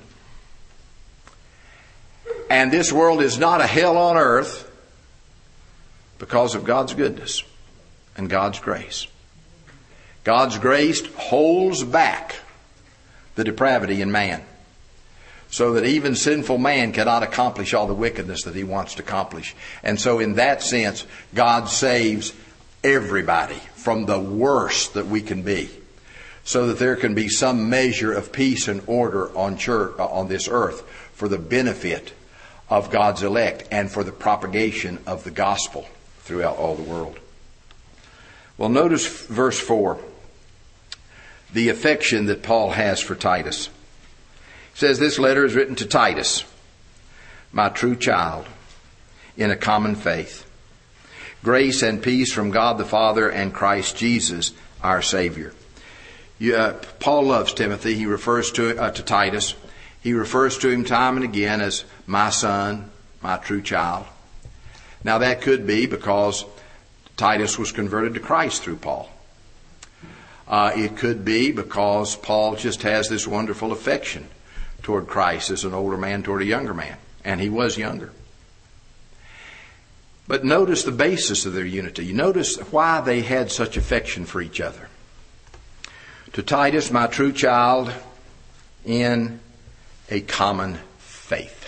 and this world is not a hell on earth, because of God's goodness and God's grace. God's grace holds back the depravity in man, so that even sinful man cannot accomplish all the wickedness that he wants to accomplish. And so in that sense, God saves everybody from the worst that we can be, so that there can be some measure of peace and order on church, on this earth, for the benefit of God's elect and for the propagation of the gospel throughout all the world. Well, notice verse four. The affection that Paul has for Titus. He says, this letter is written to Titus, my true child, in a common faith. Grace and peace from God the Father and Christ Jesus, our Savior. You, uh, Paul loves Timothy. He refers to, uh, to Titus. He refers to him time and again as my son, my true child. Now that could be because Titus was converted to Christ through Paul. Uh, it could be because Paul just has this wonderful affection toward Christ as an older man toward a younger man. And he was younger. But notice the basis of their unity. Notice why they had such affection for each other. To Titus, my true child, in a common faith.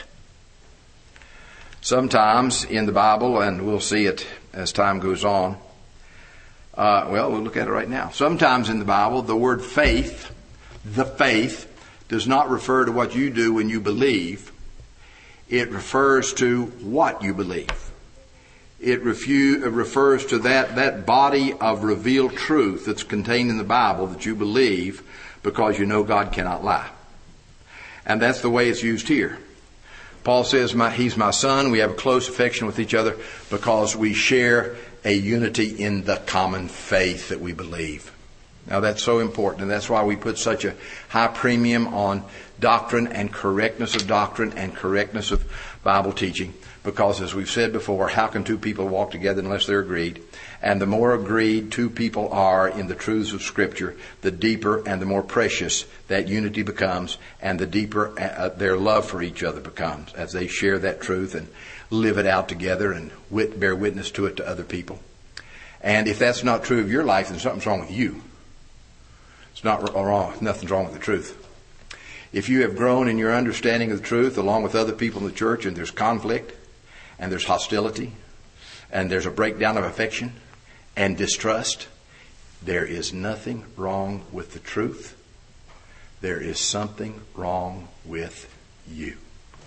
Sometimes in the Bible, and we'll see it as time goes on, Uh, well, we'll look at it right now. Sometimes in the Bible, the word faith, the faith, does not refer to what you do when you believe. It refers to what you believe. It refu- it refers to that, that body of revealed truth that's contained in the Bible that you believe because you know God cannot lie. And that's the way it's used here. Paul says, my, he's my son. We have a close affection with each other because we share a unity in the common faith that we believe. Now that's so important, and that's why we put such a high premium on doctrine and correctness of doctrine and correctness of Bible teaching. Because as we've said before, how can two people walk together unless they're agreed? And the more agreed two people are in the truths of Scripture, the deeper and the more precious that unity becomes, and the deeper uh, their love for each other becomes as they share that truth and live it out together and wit- bear witness to it to other people. And if that's not true of your life, then something's wrong with you. It's not wrong. Nothing's wrong with the truth. If you have grown in your understanding of the truth along with other people in the church, and there's conflict, and there's hostility, and there's a breakdown of affection and distrust, there is nothing wrong with the truth. There is something wrong with you.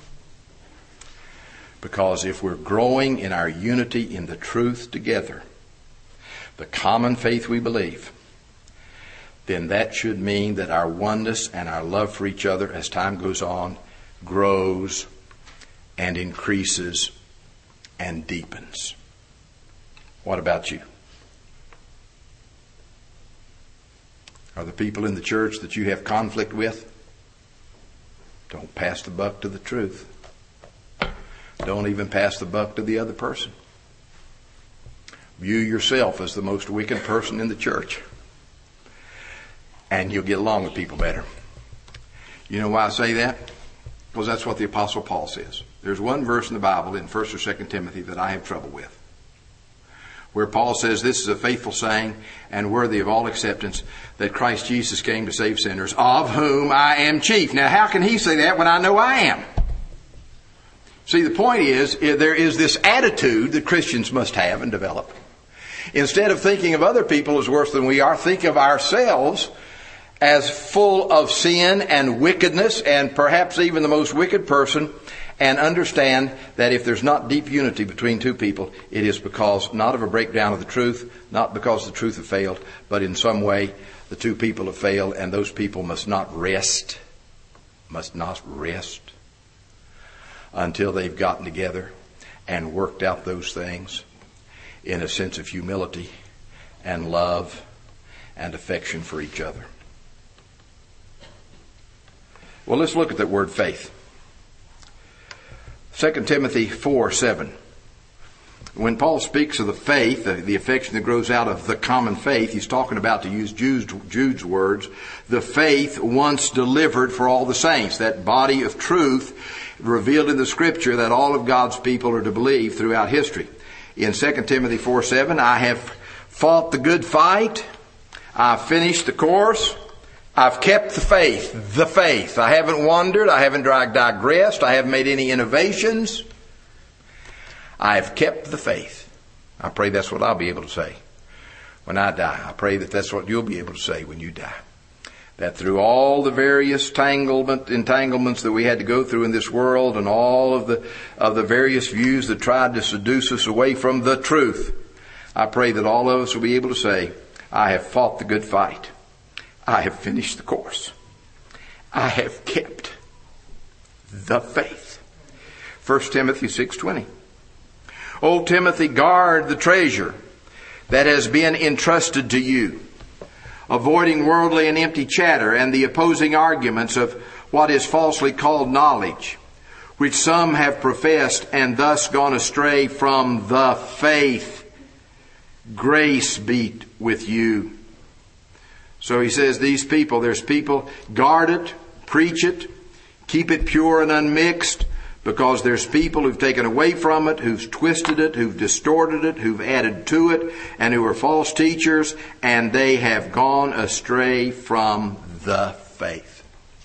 Because if we're growing in our unity in the truth together, the common faith we believe, then that should mean that our oneness and our love for each other as time goes on grows and increases and deepens. What about you? Are the people in the church that you have conflict with? Don't pass the buck to the truth. Don't even pass the buck to the other person. View yourself as the most wicked person in the church, and you'll get along with people better. You know why I say that? Because that's what the Apostle Paul says. There's one verse in the Bible in First or Second Timothy that I have trouble with, where Paul says, this is a faithful saying and worthy of all acceptance, that Christ Jesus came to save sinners, of whom I am chief. Now, how can he say that when I know I am? See, the point is, there is this attitude that Christians must have and develop. Instead of thinking of other people as worse than we are, think of ourselves as full of sin and wickedness, and perhaps even the most wicked person, and understand that if there's not deep unity between two people, it is because not of a breakdown of the truth, not because the truth have failed, but in some way the two people have failed, and those people must not rest, must not rest until they've gotten together and worked out those things in a sense of humility and love and affection for each other. Well, let's look at that word faith. Second Timothy four seven. When Paul speaks of the faith, the, the affection that grows out of the common faith, he's talking about, to use Jude's, Jude's words, the faith once delivered for all the saints, that body of truth revealed in the Scripture that all of God's people are to believe throughout history. In Second Timothy four seven, I have fought the good fight, I've finished the course, I've kept the faith, the faith. I haven't wandered, I haven't digressed, I haven't made any innovations. I've kept the faith. I pray that's what I'll be able to say when I die. I pray that that's what you'll be able to say when you die. That through all the various tanglement, entanglements that we had to go through in this world, and all of the of the various views that tried to seduce us away from the truth, I pray that all of us will be able to say, I have fought the good fight. I have finished the course. I have kept the faith. First Timothy six twenty. O Timothy, guard the treasure that has been entrusted to you, avoiding worldly and empty chatter and the opposing arguments of what is falsely called knowledge, which some have professed and thus gone astray from the faith. Grace be with you. So he says these people, there's people, guard it, preach it, keep it pure and unmixed, because there's people who've taken away from it, who've twisted it, who've distorted it, who've added to it, and who are false teachers, and they have gone astray from the faith.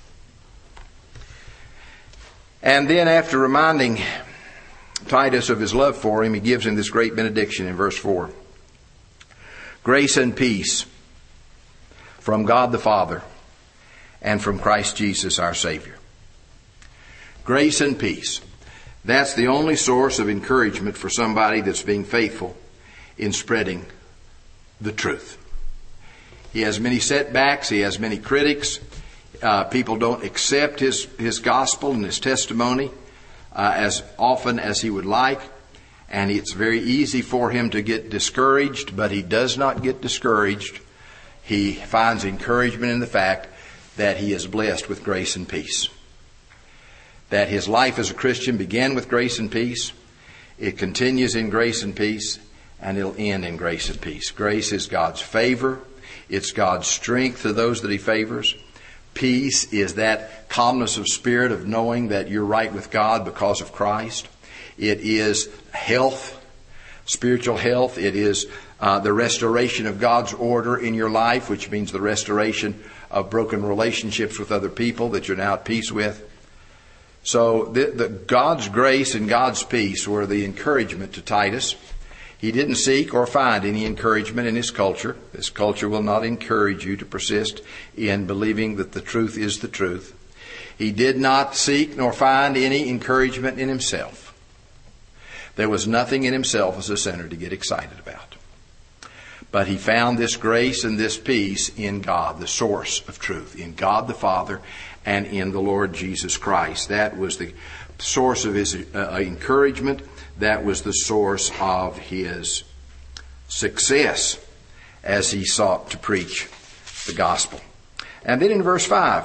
And then after reminding Titus of his love for him, he gives him this great benediction in verse four. Grace and peace from God the Father and from Christ Jesus our Savior. Grace and peace. That's the only source of encouragement for somebody that's being faithful in spreading the truth. He has many setbacks. He has many critics. Uh, people don't accept his, his gospel and his testimony uh, as often as he would like. And it's very easy for him to get discouraged, but he does not get discouraged. He finds encouragement in the fact that he is blessed with grace and peace. That his life as a Christian began with grace and peace. It continues in grace and peace, and it'll end in grace and peace. Grace is God's favor. It's God's strength to those that he favors. Peace is that calmness of spirit of knowing that you're right with God because of Christ. It is health, spiritual health. It is uh, the restoration of God's order in your life, which means the restoration of broken relationships with other people that you're now at peace with. So the, the God's grace and God's peace were the encouragement to Titus. He didn't seek or find any encouragement in his culture. This culture will not encourage you to persist in believing that the truth is the truth. He did not seek nor find any encouragement in himself. There was nothing in himself as a sinner to get excited about. But he found this grace and this peace in God, the source of truth, in God the Father and in the Lord Jesus Christ. That was the source of his uh, encouragement. That was the source of his success as he sought to preach the gospel. And then in verse five,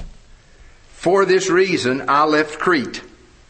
for this reason I left Crete,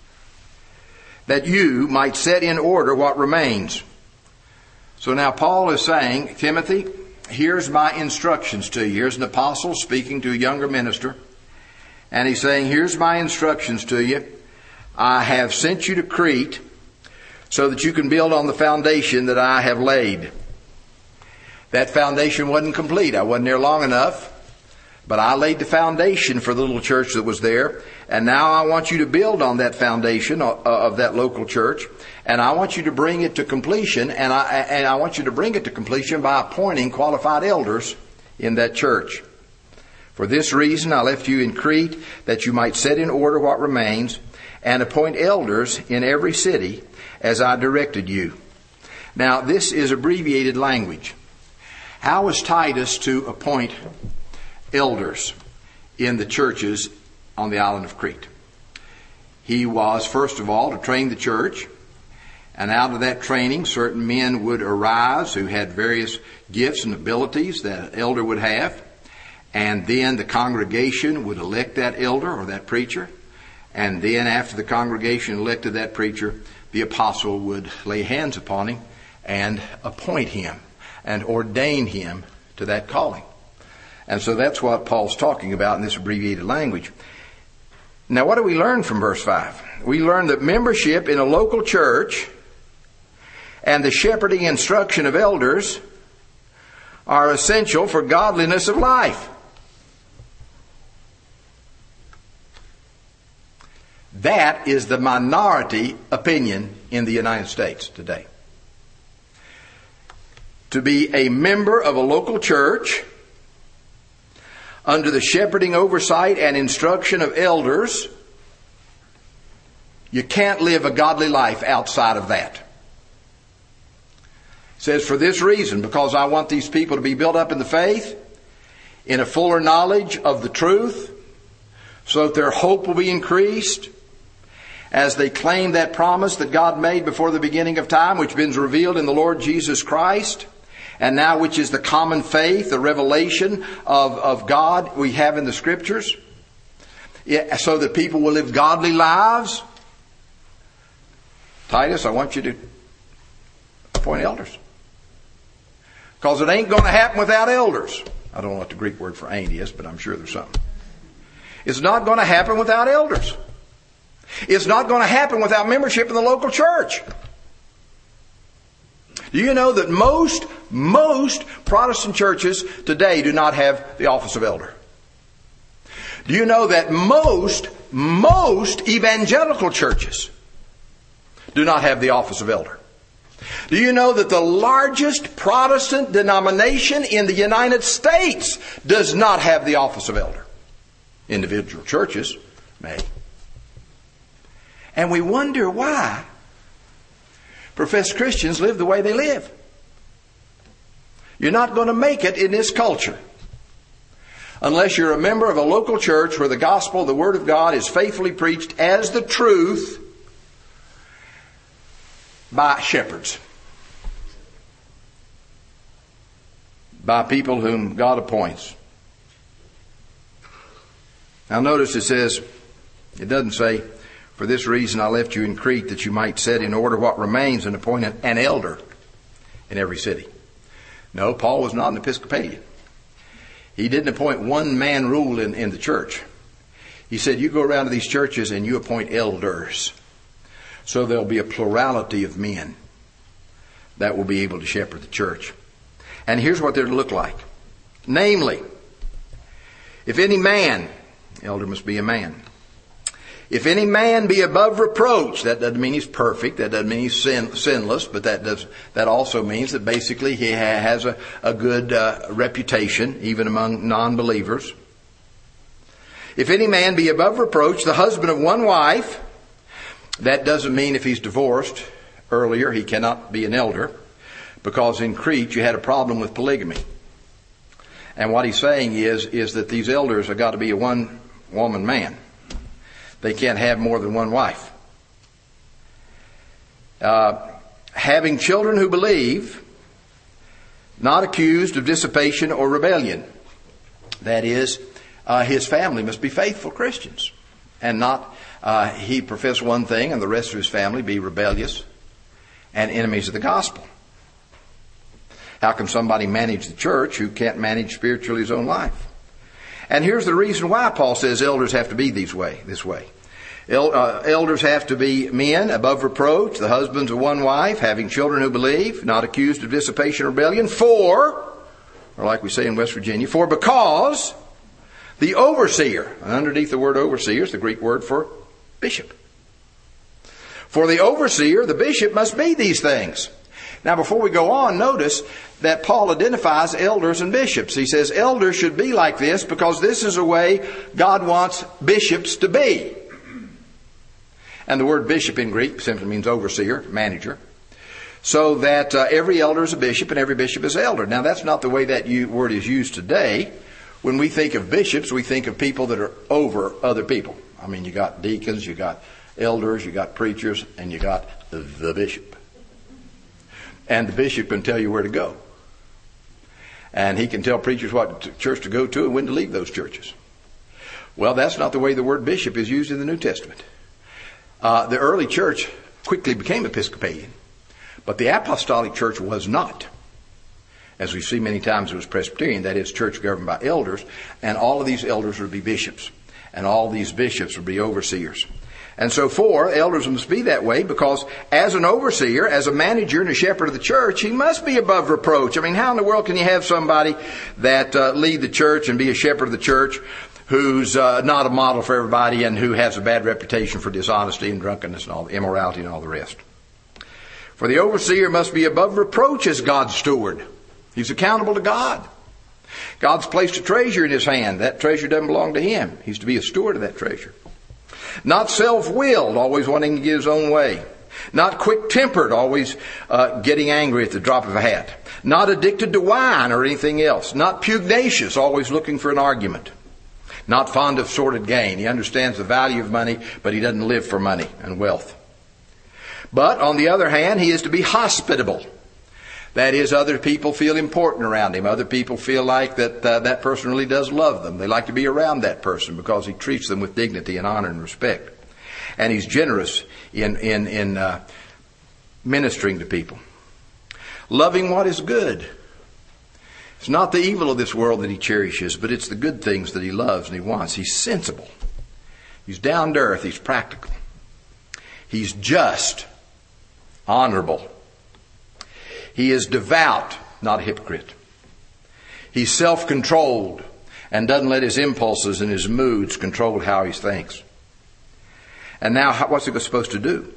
that you might set in order what remains. So now Paul is saying, Timothy, here's my instructions to you. Here's an apostle speaking to a younger minister. And he's saying, here's my instructions to you. I have sent you to Crete so that you can build on the foundation that I have laid. That foundation wasn't complete. I wasn't there long enough. But I laid the foundation for the little church that was there. And now I want you to build on that foundation of that local church. And I want you to bring it to completion. And I, and I want you to bring it to completion by appointing qualified elders in that church. For this reason I left you in Crete, that you might set in order what remains and appoint elders in every city as I directed you. Now this is abbreviated language. How was Titus to appoint elders in the churches on the island of Crete? He was, first of all, to train the church. And out of that training, certain men would arise who had various gifts and abilities that an elder would have. And then the congregation would elect that elder or that preacher. And then after the congregation elected that preacher, the apostle would lay hands upon him and appoint him and ordain him to that calling. And so that's what Paul's talking about in this abbreviated language. Now, what do we learn from verse five? We learn that membership in a local church and the shepherding instruction of elders are essential for godliness of life. That is the minority opinion in the United States today. To be a member of a local church under the shepherding oversight and instruction of elders, you can't live a godly life outside of that. It says, for this reason, because I want these people to be built up in the faith, in a fuller knowledge of the truth, so that their hope will be increased, as they claim that promise that God made before the beginning of time, which has been revealed in the Lord Jesus Christ, and now which is the common faith, the revelation of, of God we have in the Scriptures, yeah, so that people will live godly lives. Titus, I want you to appoint elders. Because it ain't going to happen without elders. I don't know what the Greek word for ain't is, but I'm sure there's something. It's not going to happen without elders. It's not going to happen without membership in the local church. Do you know that most, most Protestant churches today do not have the office of elder? Do you know that most, most evangelical churches do not have the office of elder? Do you know that the largest Protestant denomination in the United States does not have the office of elder? Individual churches may. And we wonder why professed Christians live the way they live. You're not going to make it in this culture unless you're a member of a local church where the gospel, the word of God, is faithfully preached as the truth by shepherds, by people whom God appoints. Now notice it says, it doesn't say, for this reason I left you in Crete, that you might set in order what remains and appoint an elder in every city. No, Paul was not an Episcopalian. He didn't appoint one man rule in, in the church. He said, you go around to these churches and you appoint elders. So there'll be a plurality of men that will be able to shepherd the church. And here's what they're to look like. Namely, if any man, elder must be a man. If any man be above reproach, that doesn't mean he's perfect, that doesn't mean he's sin, sinless, but that does that also means that basically he has a, a good uh, reputation, even among non-believers. If any man be above reproach, the husband of one wife, that doesn't mean if he's divorced earlier he cannot be an elder, because in Crete you had a problem with polygamy. And what he's saying is, is that these elders have got to be a one-woman man. They can't have more than one wife. Uh, having children who believe, not accused of dissipation or rebellion. That is, uh, his family must be faithful Christians, and not uh, he profess one thing and the rest of his family be rebellious and enemies of the gospel. How can somebody manage the church who can't manage spiritually his own life? And here's the reason why Paul says elders have to be these way, this way. El, uh, elders have to be men above reproach, the husbands of one wife, having children who believe, not accused of dissipation or rebellion, for, or like we say in West Virginia, for because the overseer, and underneath the word overseer is the Greek word for bishop. For the overseer, the bishop, must be these things. Now, before we go on, notice that Paul identifies elders and bishops. He says elders should be like this because this is the way God wants bishops to be. And the word bishop in Greek simply means overseer, manager. So that uh, every elder is a bishop and every bishop is an elder. Now, that's not the way that you, word is used today. When we think of bishops, we think of people that are over other people. I mean, you got deacons, you got elders, you got preachers, and you got the bishop. And the bishop can tell you where to go. And he can tell preachers what church to go to and when to leave those churches. Well, that's not the way the word bishop is used in the New Testament. Uh, the early church quickly became Episcopalian, but the apostolic church was not. As we see many times, it was Presbyterian, that is, church governed by elders, and all of these elders would be bishops, and all these bishops would be overseers. And so for elders must be that way because as an overseer, as a manager and a shepherd of the church, he must be above reproach. I mean, how in the world can you have somebody that uh, lead the church and be a shepherd of the church who's uh, not a model for everybody and who has a bad reputation for dishonesty and drunkenness and all the immorality and all the rest? For the overseer must be above reproach as God's steward. He's accountable to God. God's placed a treasure in his hand. That treasure doesn't belong to him. He's to be a steward of that treasure. Not self-willed, always wanting to get his own way. Not quick-tempered, always uh, getting angry at the drop of a hat. Not addicted to wine or anything else. Not pugnacious, always looking for an argument. Not fond of sordid gain. He understands the value of money, but he doesn't live for money and wealth. But, on the other hand, he is to be hospitable. That is, other people feel important around him. Other people feel like that uh, that person really does love them. They like to be around that person because he treats them with dignity and honor and respect. And he's generous in, in, in uh, ministering to people. Loving what is good. It's not the evil of this world that he cherishes, but it's the good things that he loves and he wants. He's sensible. He's down to earth. He's practical. He's just. Honorable. He is devout, not a hypocrite. He's self-controlled and doesn't let his impulses and his moods control how he thinks. And now, what's he supposed to do?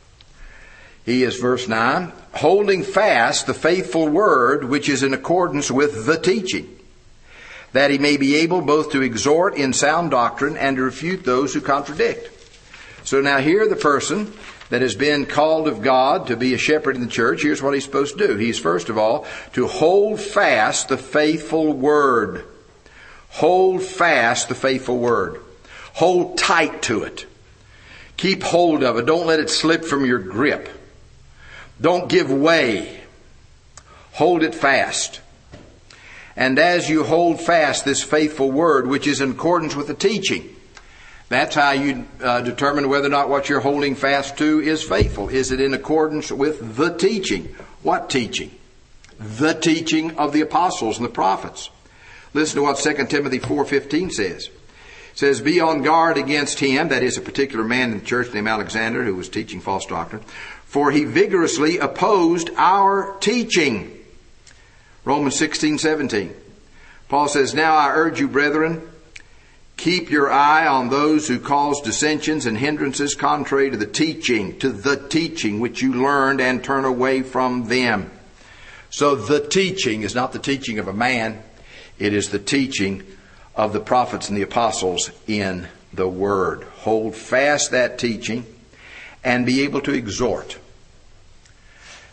He is, verse nine, holding fast the faithful word which is in accordance with the teaching, that he may be able both to exhort in sound doctrine and to refute those who contradict. So now here the person that has been called of God to be a shepherd in the church, here's what he's supposed to do. He's first of all to hold fast the faithful word. Hold fast the faithful word. Hold tight to it. Keep hold of it. Don't let it slip from your grip. Don't give way. Hold it fast. And as you hold fast this faithful word, which is in accordance with the teaching, that's how you uh, determine whether or not what you're holding fast to is faithful. Is it in accordance with the teaching? What teaching? The teaching of the apostles and the prophets. Listen to what Second Timothy four fifteen says. It says, be on guard against him, that is a particular man in the church named Alexander who was teaching false doctrine, for he vigorously opposed our teaching. Romans sixteen seventeen. Paul says, now I urge you, brethren, keep your eye on those who cause dissensions and hindrances contrary to the teaching, to the teaching which you learned, and turn away from them. So the teaching is not the teaching of a man. It is the teaching of the prophets and the apostles in the Word. Hold fast that teaching and be able to exhort.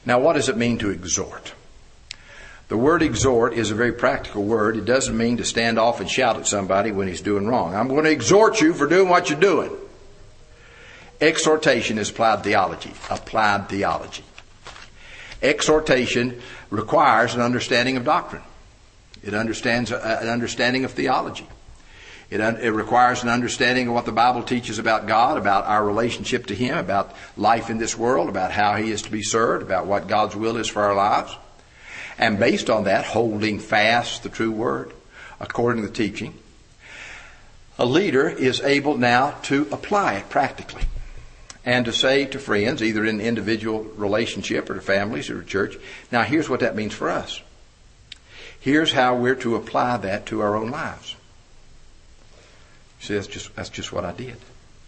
Now, what does it mean to exhort? The word exhort is a very practical word. It doesn't mean to stand off and shout at somebody when he's doing wrong. I'm going to exhort you for doing what you're doing. Exhortation is applied theology. Applied theology. Exhortation requires an understanding of doctrine. It understands an understanding of theology. It, un- it requires an understanding of what the Bible teaches about God, about our relationship to Him, about life in this world, about how He is to be served, about what God's will is for our lives. And based on that, holding fast the true word, according to the teaching, a leader is able now to apply it practically and to say to friends, either in individual relationship or to families or to church, now here's what that means for us. Here's how we're to apply that to our own lives. You see, that's just, that's just what I did.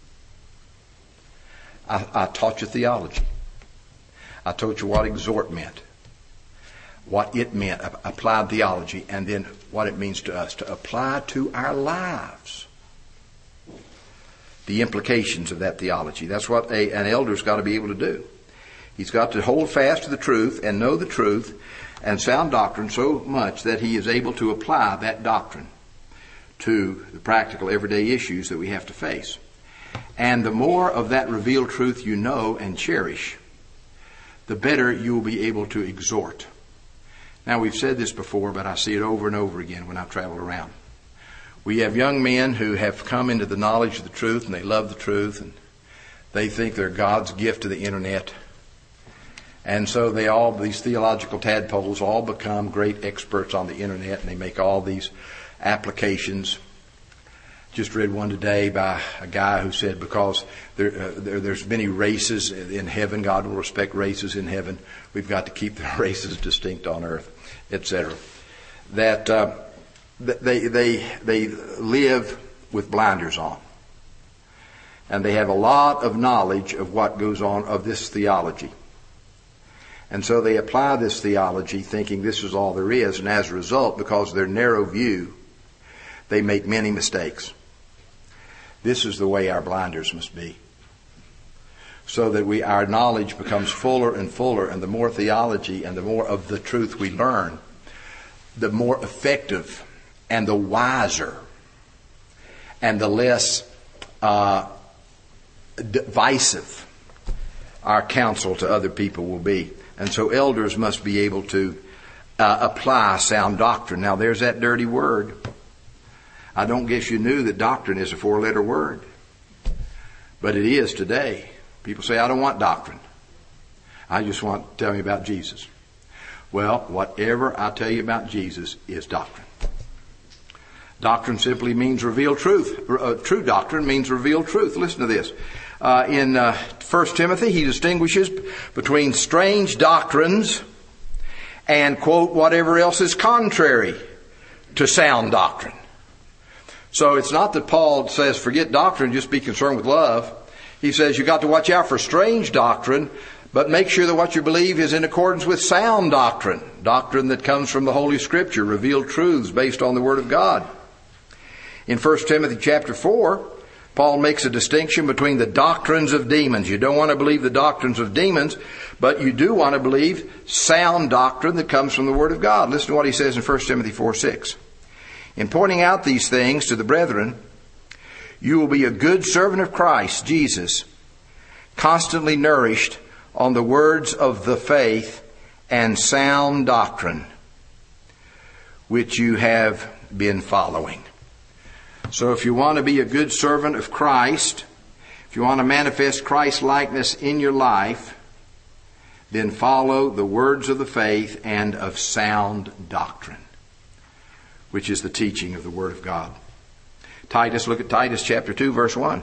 I, I taught you theology. I taught you what exhort meant, what it meant, applied theology, and then what it means to us to apply to our lives the implications of that theology. That's what a, an elder's got to be able to do. He's got to hold fast to the truth and know the truth and sound doctrine so much that he is able to apply that doctrine to the practical everyday issues that we have to face. And the more of that revealed truth you know and cherish, the better you will be able to exhort. Now, we've said this before, but I see it over and over again when I travel around. We have young men who have come into the knowledge of the truth, and they love the truth, and they think they're God's gift to the internet. And so they all, these theological tadpoles, all become great experts on the internet, and they make all these applications. Just read one today by a guy who said because there, uh, there, there's many races in heaven, God will respect races in heaven. We've got to keep the races distinct on earth, et cetera. That uh, they they they live with blinders on, and they have a lot of knowledge of what goes on of this theology, and so they apply this theology thinking this is all there is, and as a result, because of their narrow view, they make many mistakes. This is the way our blinders must be, so that we our knowledge becomes fuller and fuller, and the more theology and the more of the truth we learn, the more effective and the wiser and the less uh, divisive our counsel to other people will be. And so elders must be able to uh, apply sound doctrine. Now there's that dirty word. I don't guess you knew that doctrine is a four-letter word. But it is today. People say, I don't want doctrine. I just want to tell me about Jesus. Well, whatever I tell you about Jesus is doctrine. Doctrine simply means revealed truth. Uh, true doctrine means revealed truth. Listen to this. Uh, in uh, First Timothy, he distinguishes between strange doctrines and, quote, whatever else is contrary to sound doctrine. So it's not that Paul says forget doctrine, just be concerned with love. He says you got to watch out for strange doctrine, but make sure that what you believe is in accordance with sound doctrine. Doctrine that comes from the Holy Scripture, revealed truths based on the Word of God. In First Timothy chapter four, Paul makes a distinction between the doctrines of demons. You don't want to believe the doctrines of demons, but you do want to believe sound doctrine that comes from the Word of God. Listen to what he says in First Timothy four six. In pointing out these things to the brethren, you will be a good servant of Christ Jesus, constantly nourished on the words of the faith and sound doctrine, which you have been following. So if you want to be a good servant of Christ, if you want to manifest Christ's likeness in your life, then follow the words of the faith and of sound doctrine, which is the teaching of the Word of God. Titus, look at Titus chapter two, verse one.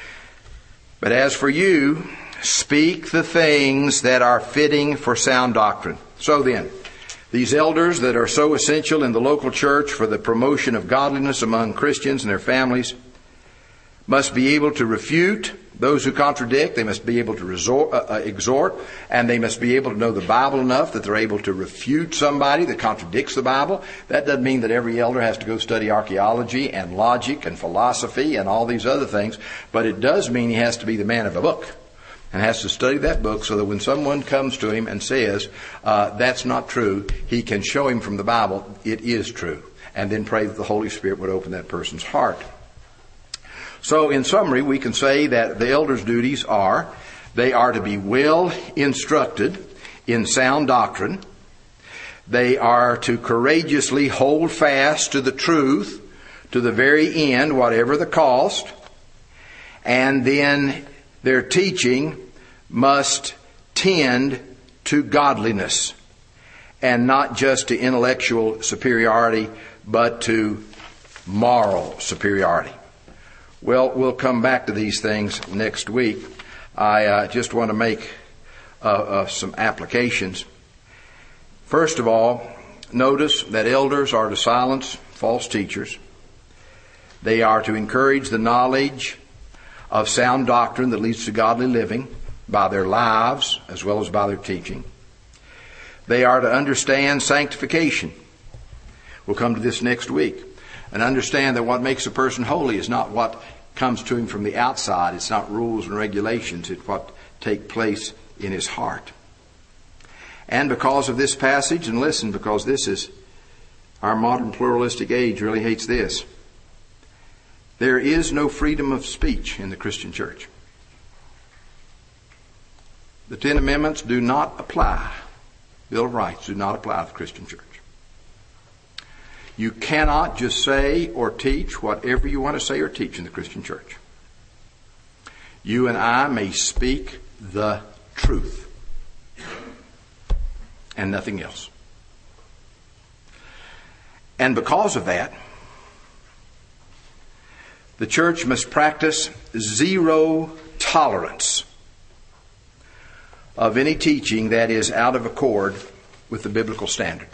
But as for you, speak the things that are fitting for sound doctrine. So then, these elders that are so essential in the local church for the promotion of godliness among Christians and their families must be able to refute those who contradict. They must be able to resort, uh, uh, exhort, and they must be able to know the Bible enough that they're able to refute somebody that contradicts the Bible. That doesn't mean that every elder has to go study archaeology and logic and philosophy and all these other things, but it does mean he has to be the man of a book. and has to study that book so that when someone comes to him and says, uh, that's not true, he can show him from the Bible it is true. And then pray that the Holy Spirit would open that person's heart. So in summary, we can say that the elders' duties are, they are to be well instructed in sound doctrine. They are to courageously hold fast to the truth to the very end, whatever the cost. And then their teaching must tend to godliness and not just to intellectual superiority, but to moral superiority. Well, we'll come back to these things next week. I uh, just want to make uh, uh, some applications. First of all, notice that elders are to silence false teachers. They are to encourage the knowledge of sound doctrine that leads to godly living by their lives as well as by their teaching. They are to understand sanctification. We'll come to this next week. And understand that what makes a person holy is not what comes to him from the outside. It's not rules and regulations. It's what take place in his heart. And because of this passage, and listen, because this is, our modern pluralistic age really hates this. There is no freedom of speech in the Christian church. The Ten Amendments do not apply. Bill of Rights do not apply to the Christian church. You cannot just say or teach whatever you want to say or teach in the Christian church. You and I may speak the truth and nothing else. And because of that, the church must practice zero tolerance of any teaching that is out of accord with the biblical standard.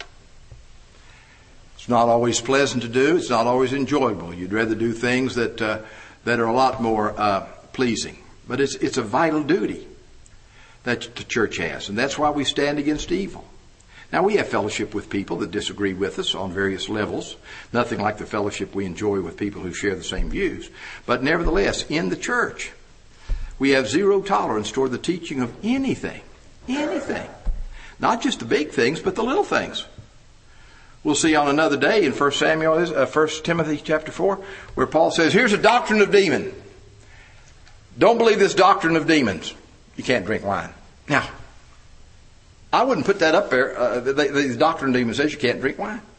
It's not always pleasant to do. It's not always enjoyable. You'd rather do things that uh, that are a lot more uh, pleasing. But it's it's a vital duty that the church has, and that's why we stand against evil. Now, we have fellowship with people that disagree with us on various levels. Nothing like the fellowship we enjoy with people who share the same views. But nevertheless, in the church, we have zero tolerance toward the teaching of anything. Anything. Not just the big things, but the little things. We'll see on another day in First Samuel, uh, First Timothy chapter four, where Paul says, here's a doctrine of demon. Don't believe this doctrine of demons. You can't drink wine. Now, I wouldn't put that up there. Uh, the, the doctrine of demons says you can't drink wine.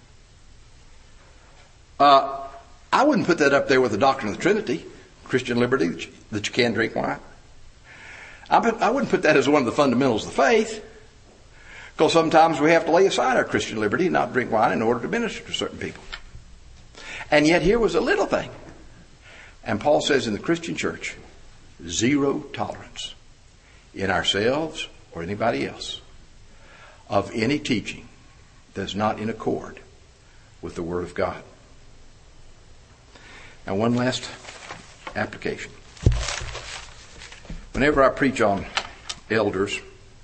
Uh, I wouldn't put that up there with the doctrine of the Trinity, Christian liberty, that you, that you can drink wine. I, put, I wouldn't put that as one of the fundamentals of the faith, because sometimes we have to lay aside our Christian liberty and not drink wine in order to minister to certain people. And yet here was a little thing. And Paul says in the Christian church, zero tolerance in ourselves or anybody else of any teaching that's not in accord with the Word of God. Now, one last application. Whenever I preach on elders,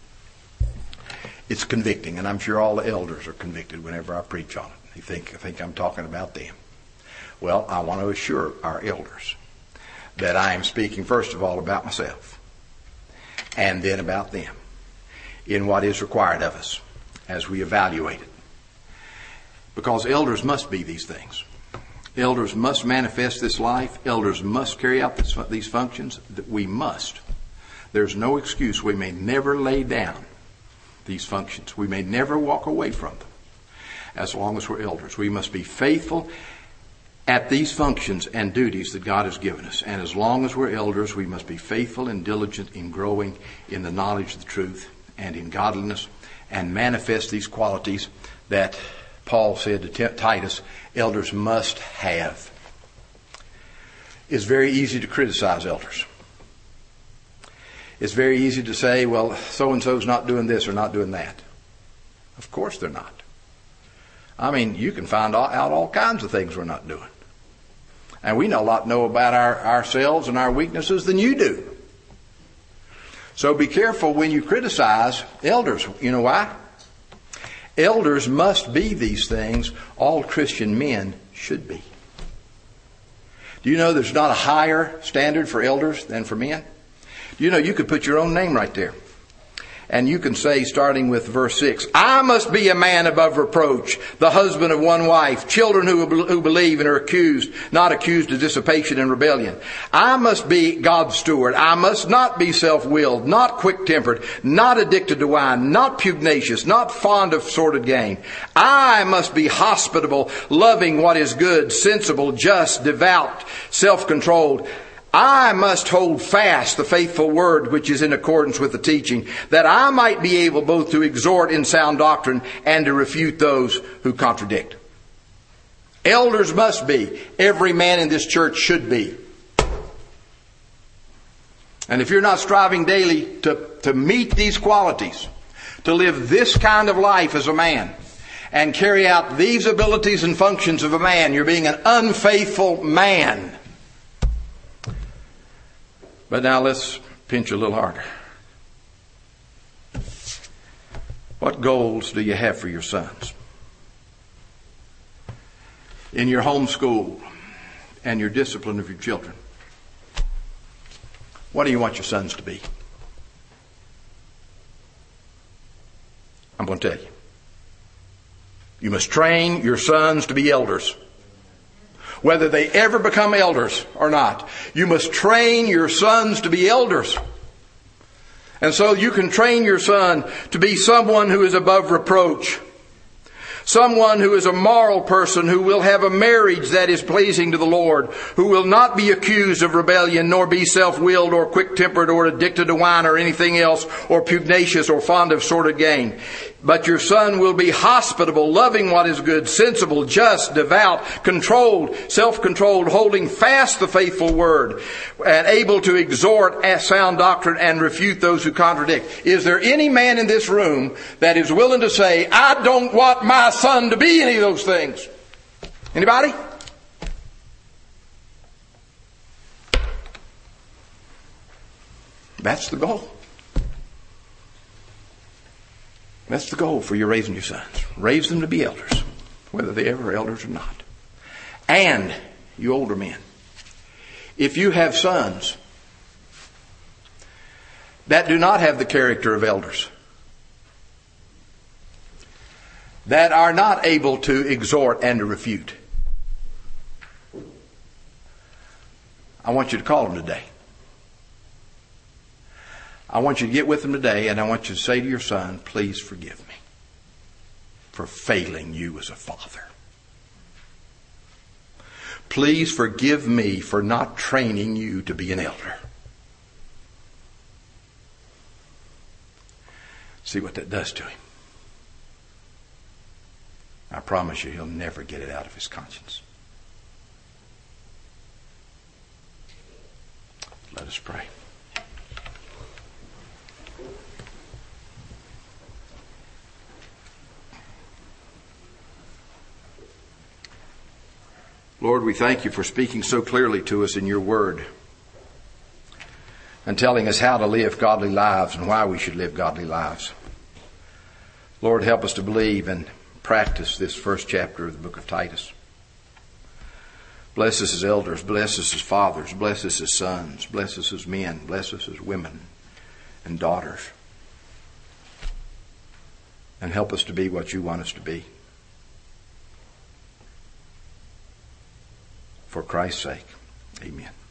it's convicting, and I'm sure all the elders are convicted whenever I preach on it. They think, I think I'm talking about them. Well, I want to assure our elders that I am speaking first of all about myself and then about them in what is required of us as we evaluate it. Because elders must be these things. Elders must manifest this life. Elders must carry out this, these functions. That we must. There's no excuse. We may never lay down these functions. We may never walk away from them as long as we're elders. We must be faithful at these functions and duties that God has given us. And as long as we're elders, we must be faithful and diligent in growing in the knowledge of the truth and in godliness and manifest these qualities that Paul said to Titus, elders must have. It's very easy to criticize elders. It's very easy to say, well, so-and-so's not doing this or not doing that. Of course they're not. I mean, you can find out all kinds of things we're not doing. And we know a lot know about our, ourselves and our weaknesses than you do. So be careful when you criticize elders. You know why? Elders must be these things all Christian men should be. Do you know there's not a higher standard for elders than for men? You know, you could put your own name right there. And you can say, starting with verse six, I must be a man above reproach, the husband of one wife, children who, who believe and are accused, not accused of dissipation and rebellion. I must be God's steward. I must not be self-willed, not quick-tempered, not addicted to wine, not pugnacious, not fond of sordid gain. I must be hospitable, loving what is good, sensible, just, devout, self-controlled. I must hold fast the faithful word which is in accordance with the teaching, that I might be able both to exhort in sound doctrine and to refute those who contradict. Elders must be. Every man in this church should be. And if you're not striving daily to, to meet these qualities, to live this kind of life as a man, and carry out these abilities and functions of a man, you're being an unfaithful man. But now let's pinch a little harder. What goals do you have for your sons? In your homeschool and your discipline of your children, what do you want your sons to be? I'm going to tell you. You must train your sons to be elders. Whether they ever become elders or not. You must train your sons to be elders. And so you can train your son to be someone who is above reproach. Someone who is a moral person, who will have a marriage that is pleasing to the Lord, who will not be accused of rebellion, nor be self-willed or quick-tempered or addicted to wine or anything else, or pugnacious or fond of sordid gain. But your son will be hospitable, loving what is good, sensible, just, devout, controlled, self-controlled, holding fast the faithful word, and able to exhort sound doctrine and refute those who contradict. Is there any man in this room that is willing to say, I don't want my son to be any of those things? Anybody? That's the goal. That's the goal for you raising your sons. Raise them to be elders, whether they ever are elders or not. And you older men, if you have sons that do not have the character of elders, that are not able to exhort and to refute, I want you to call them today. I want you to get with them today, and I want you to say to your son, please forgive me for failing you as a father. Please forgive me for not training you to be an elder. See what that does to him. I promise you he'll never get it out of his conscience. Let us pray. Lord, we thank you for speaking so clearly to us in your word and telling us how to live godly lives and why we should live godly lives. Lord, help us to believe and practice this first chapter of the book of Titus. Bless us as elders, bless us as fathers, bless us as sons, bless us as men, bless us as women and daughters. And help us to be what you want us to be. For Christ's sake, amen.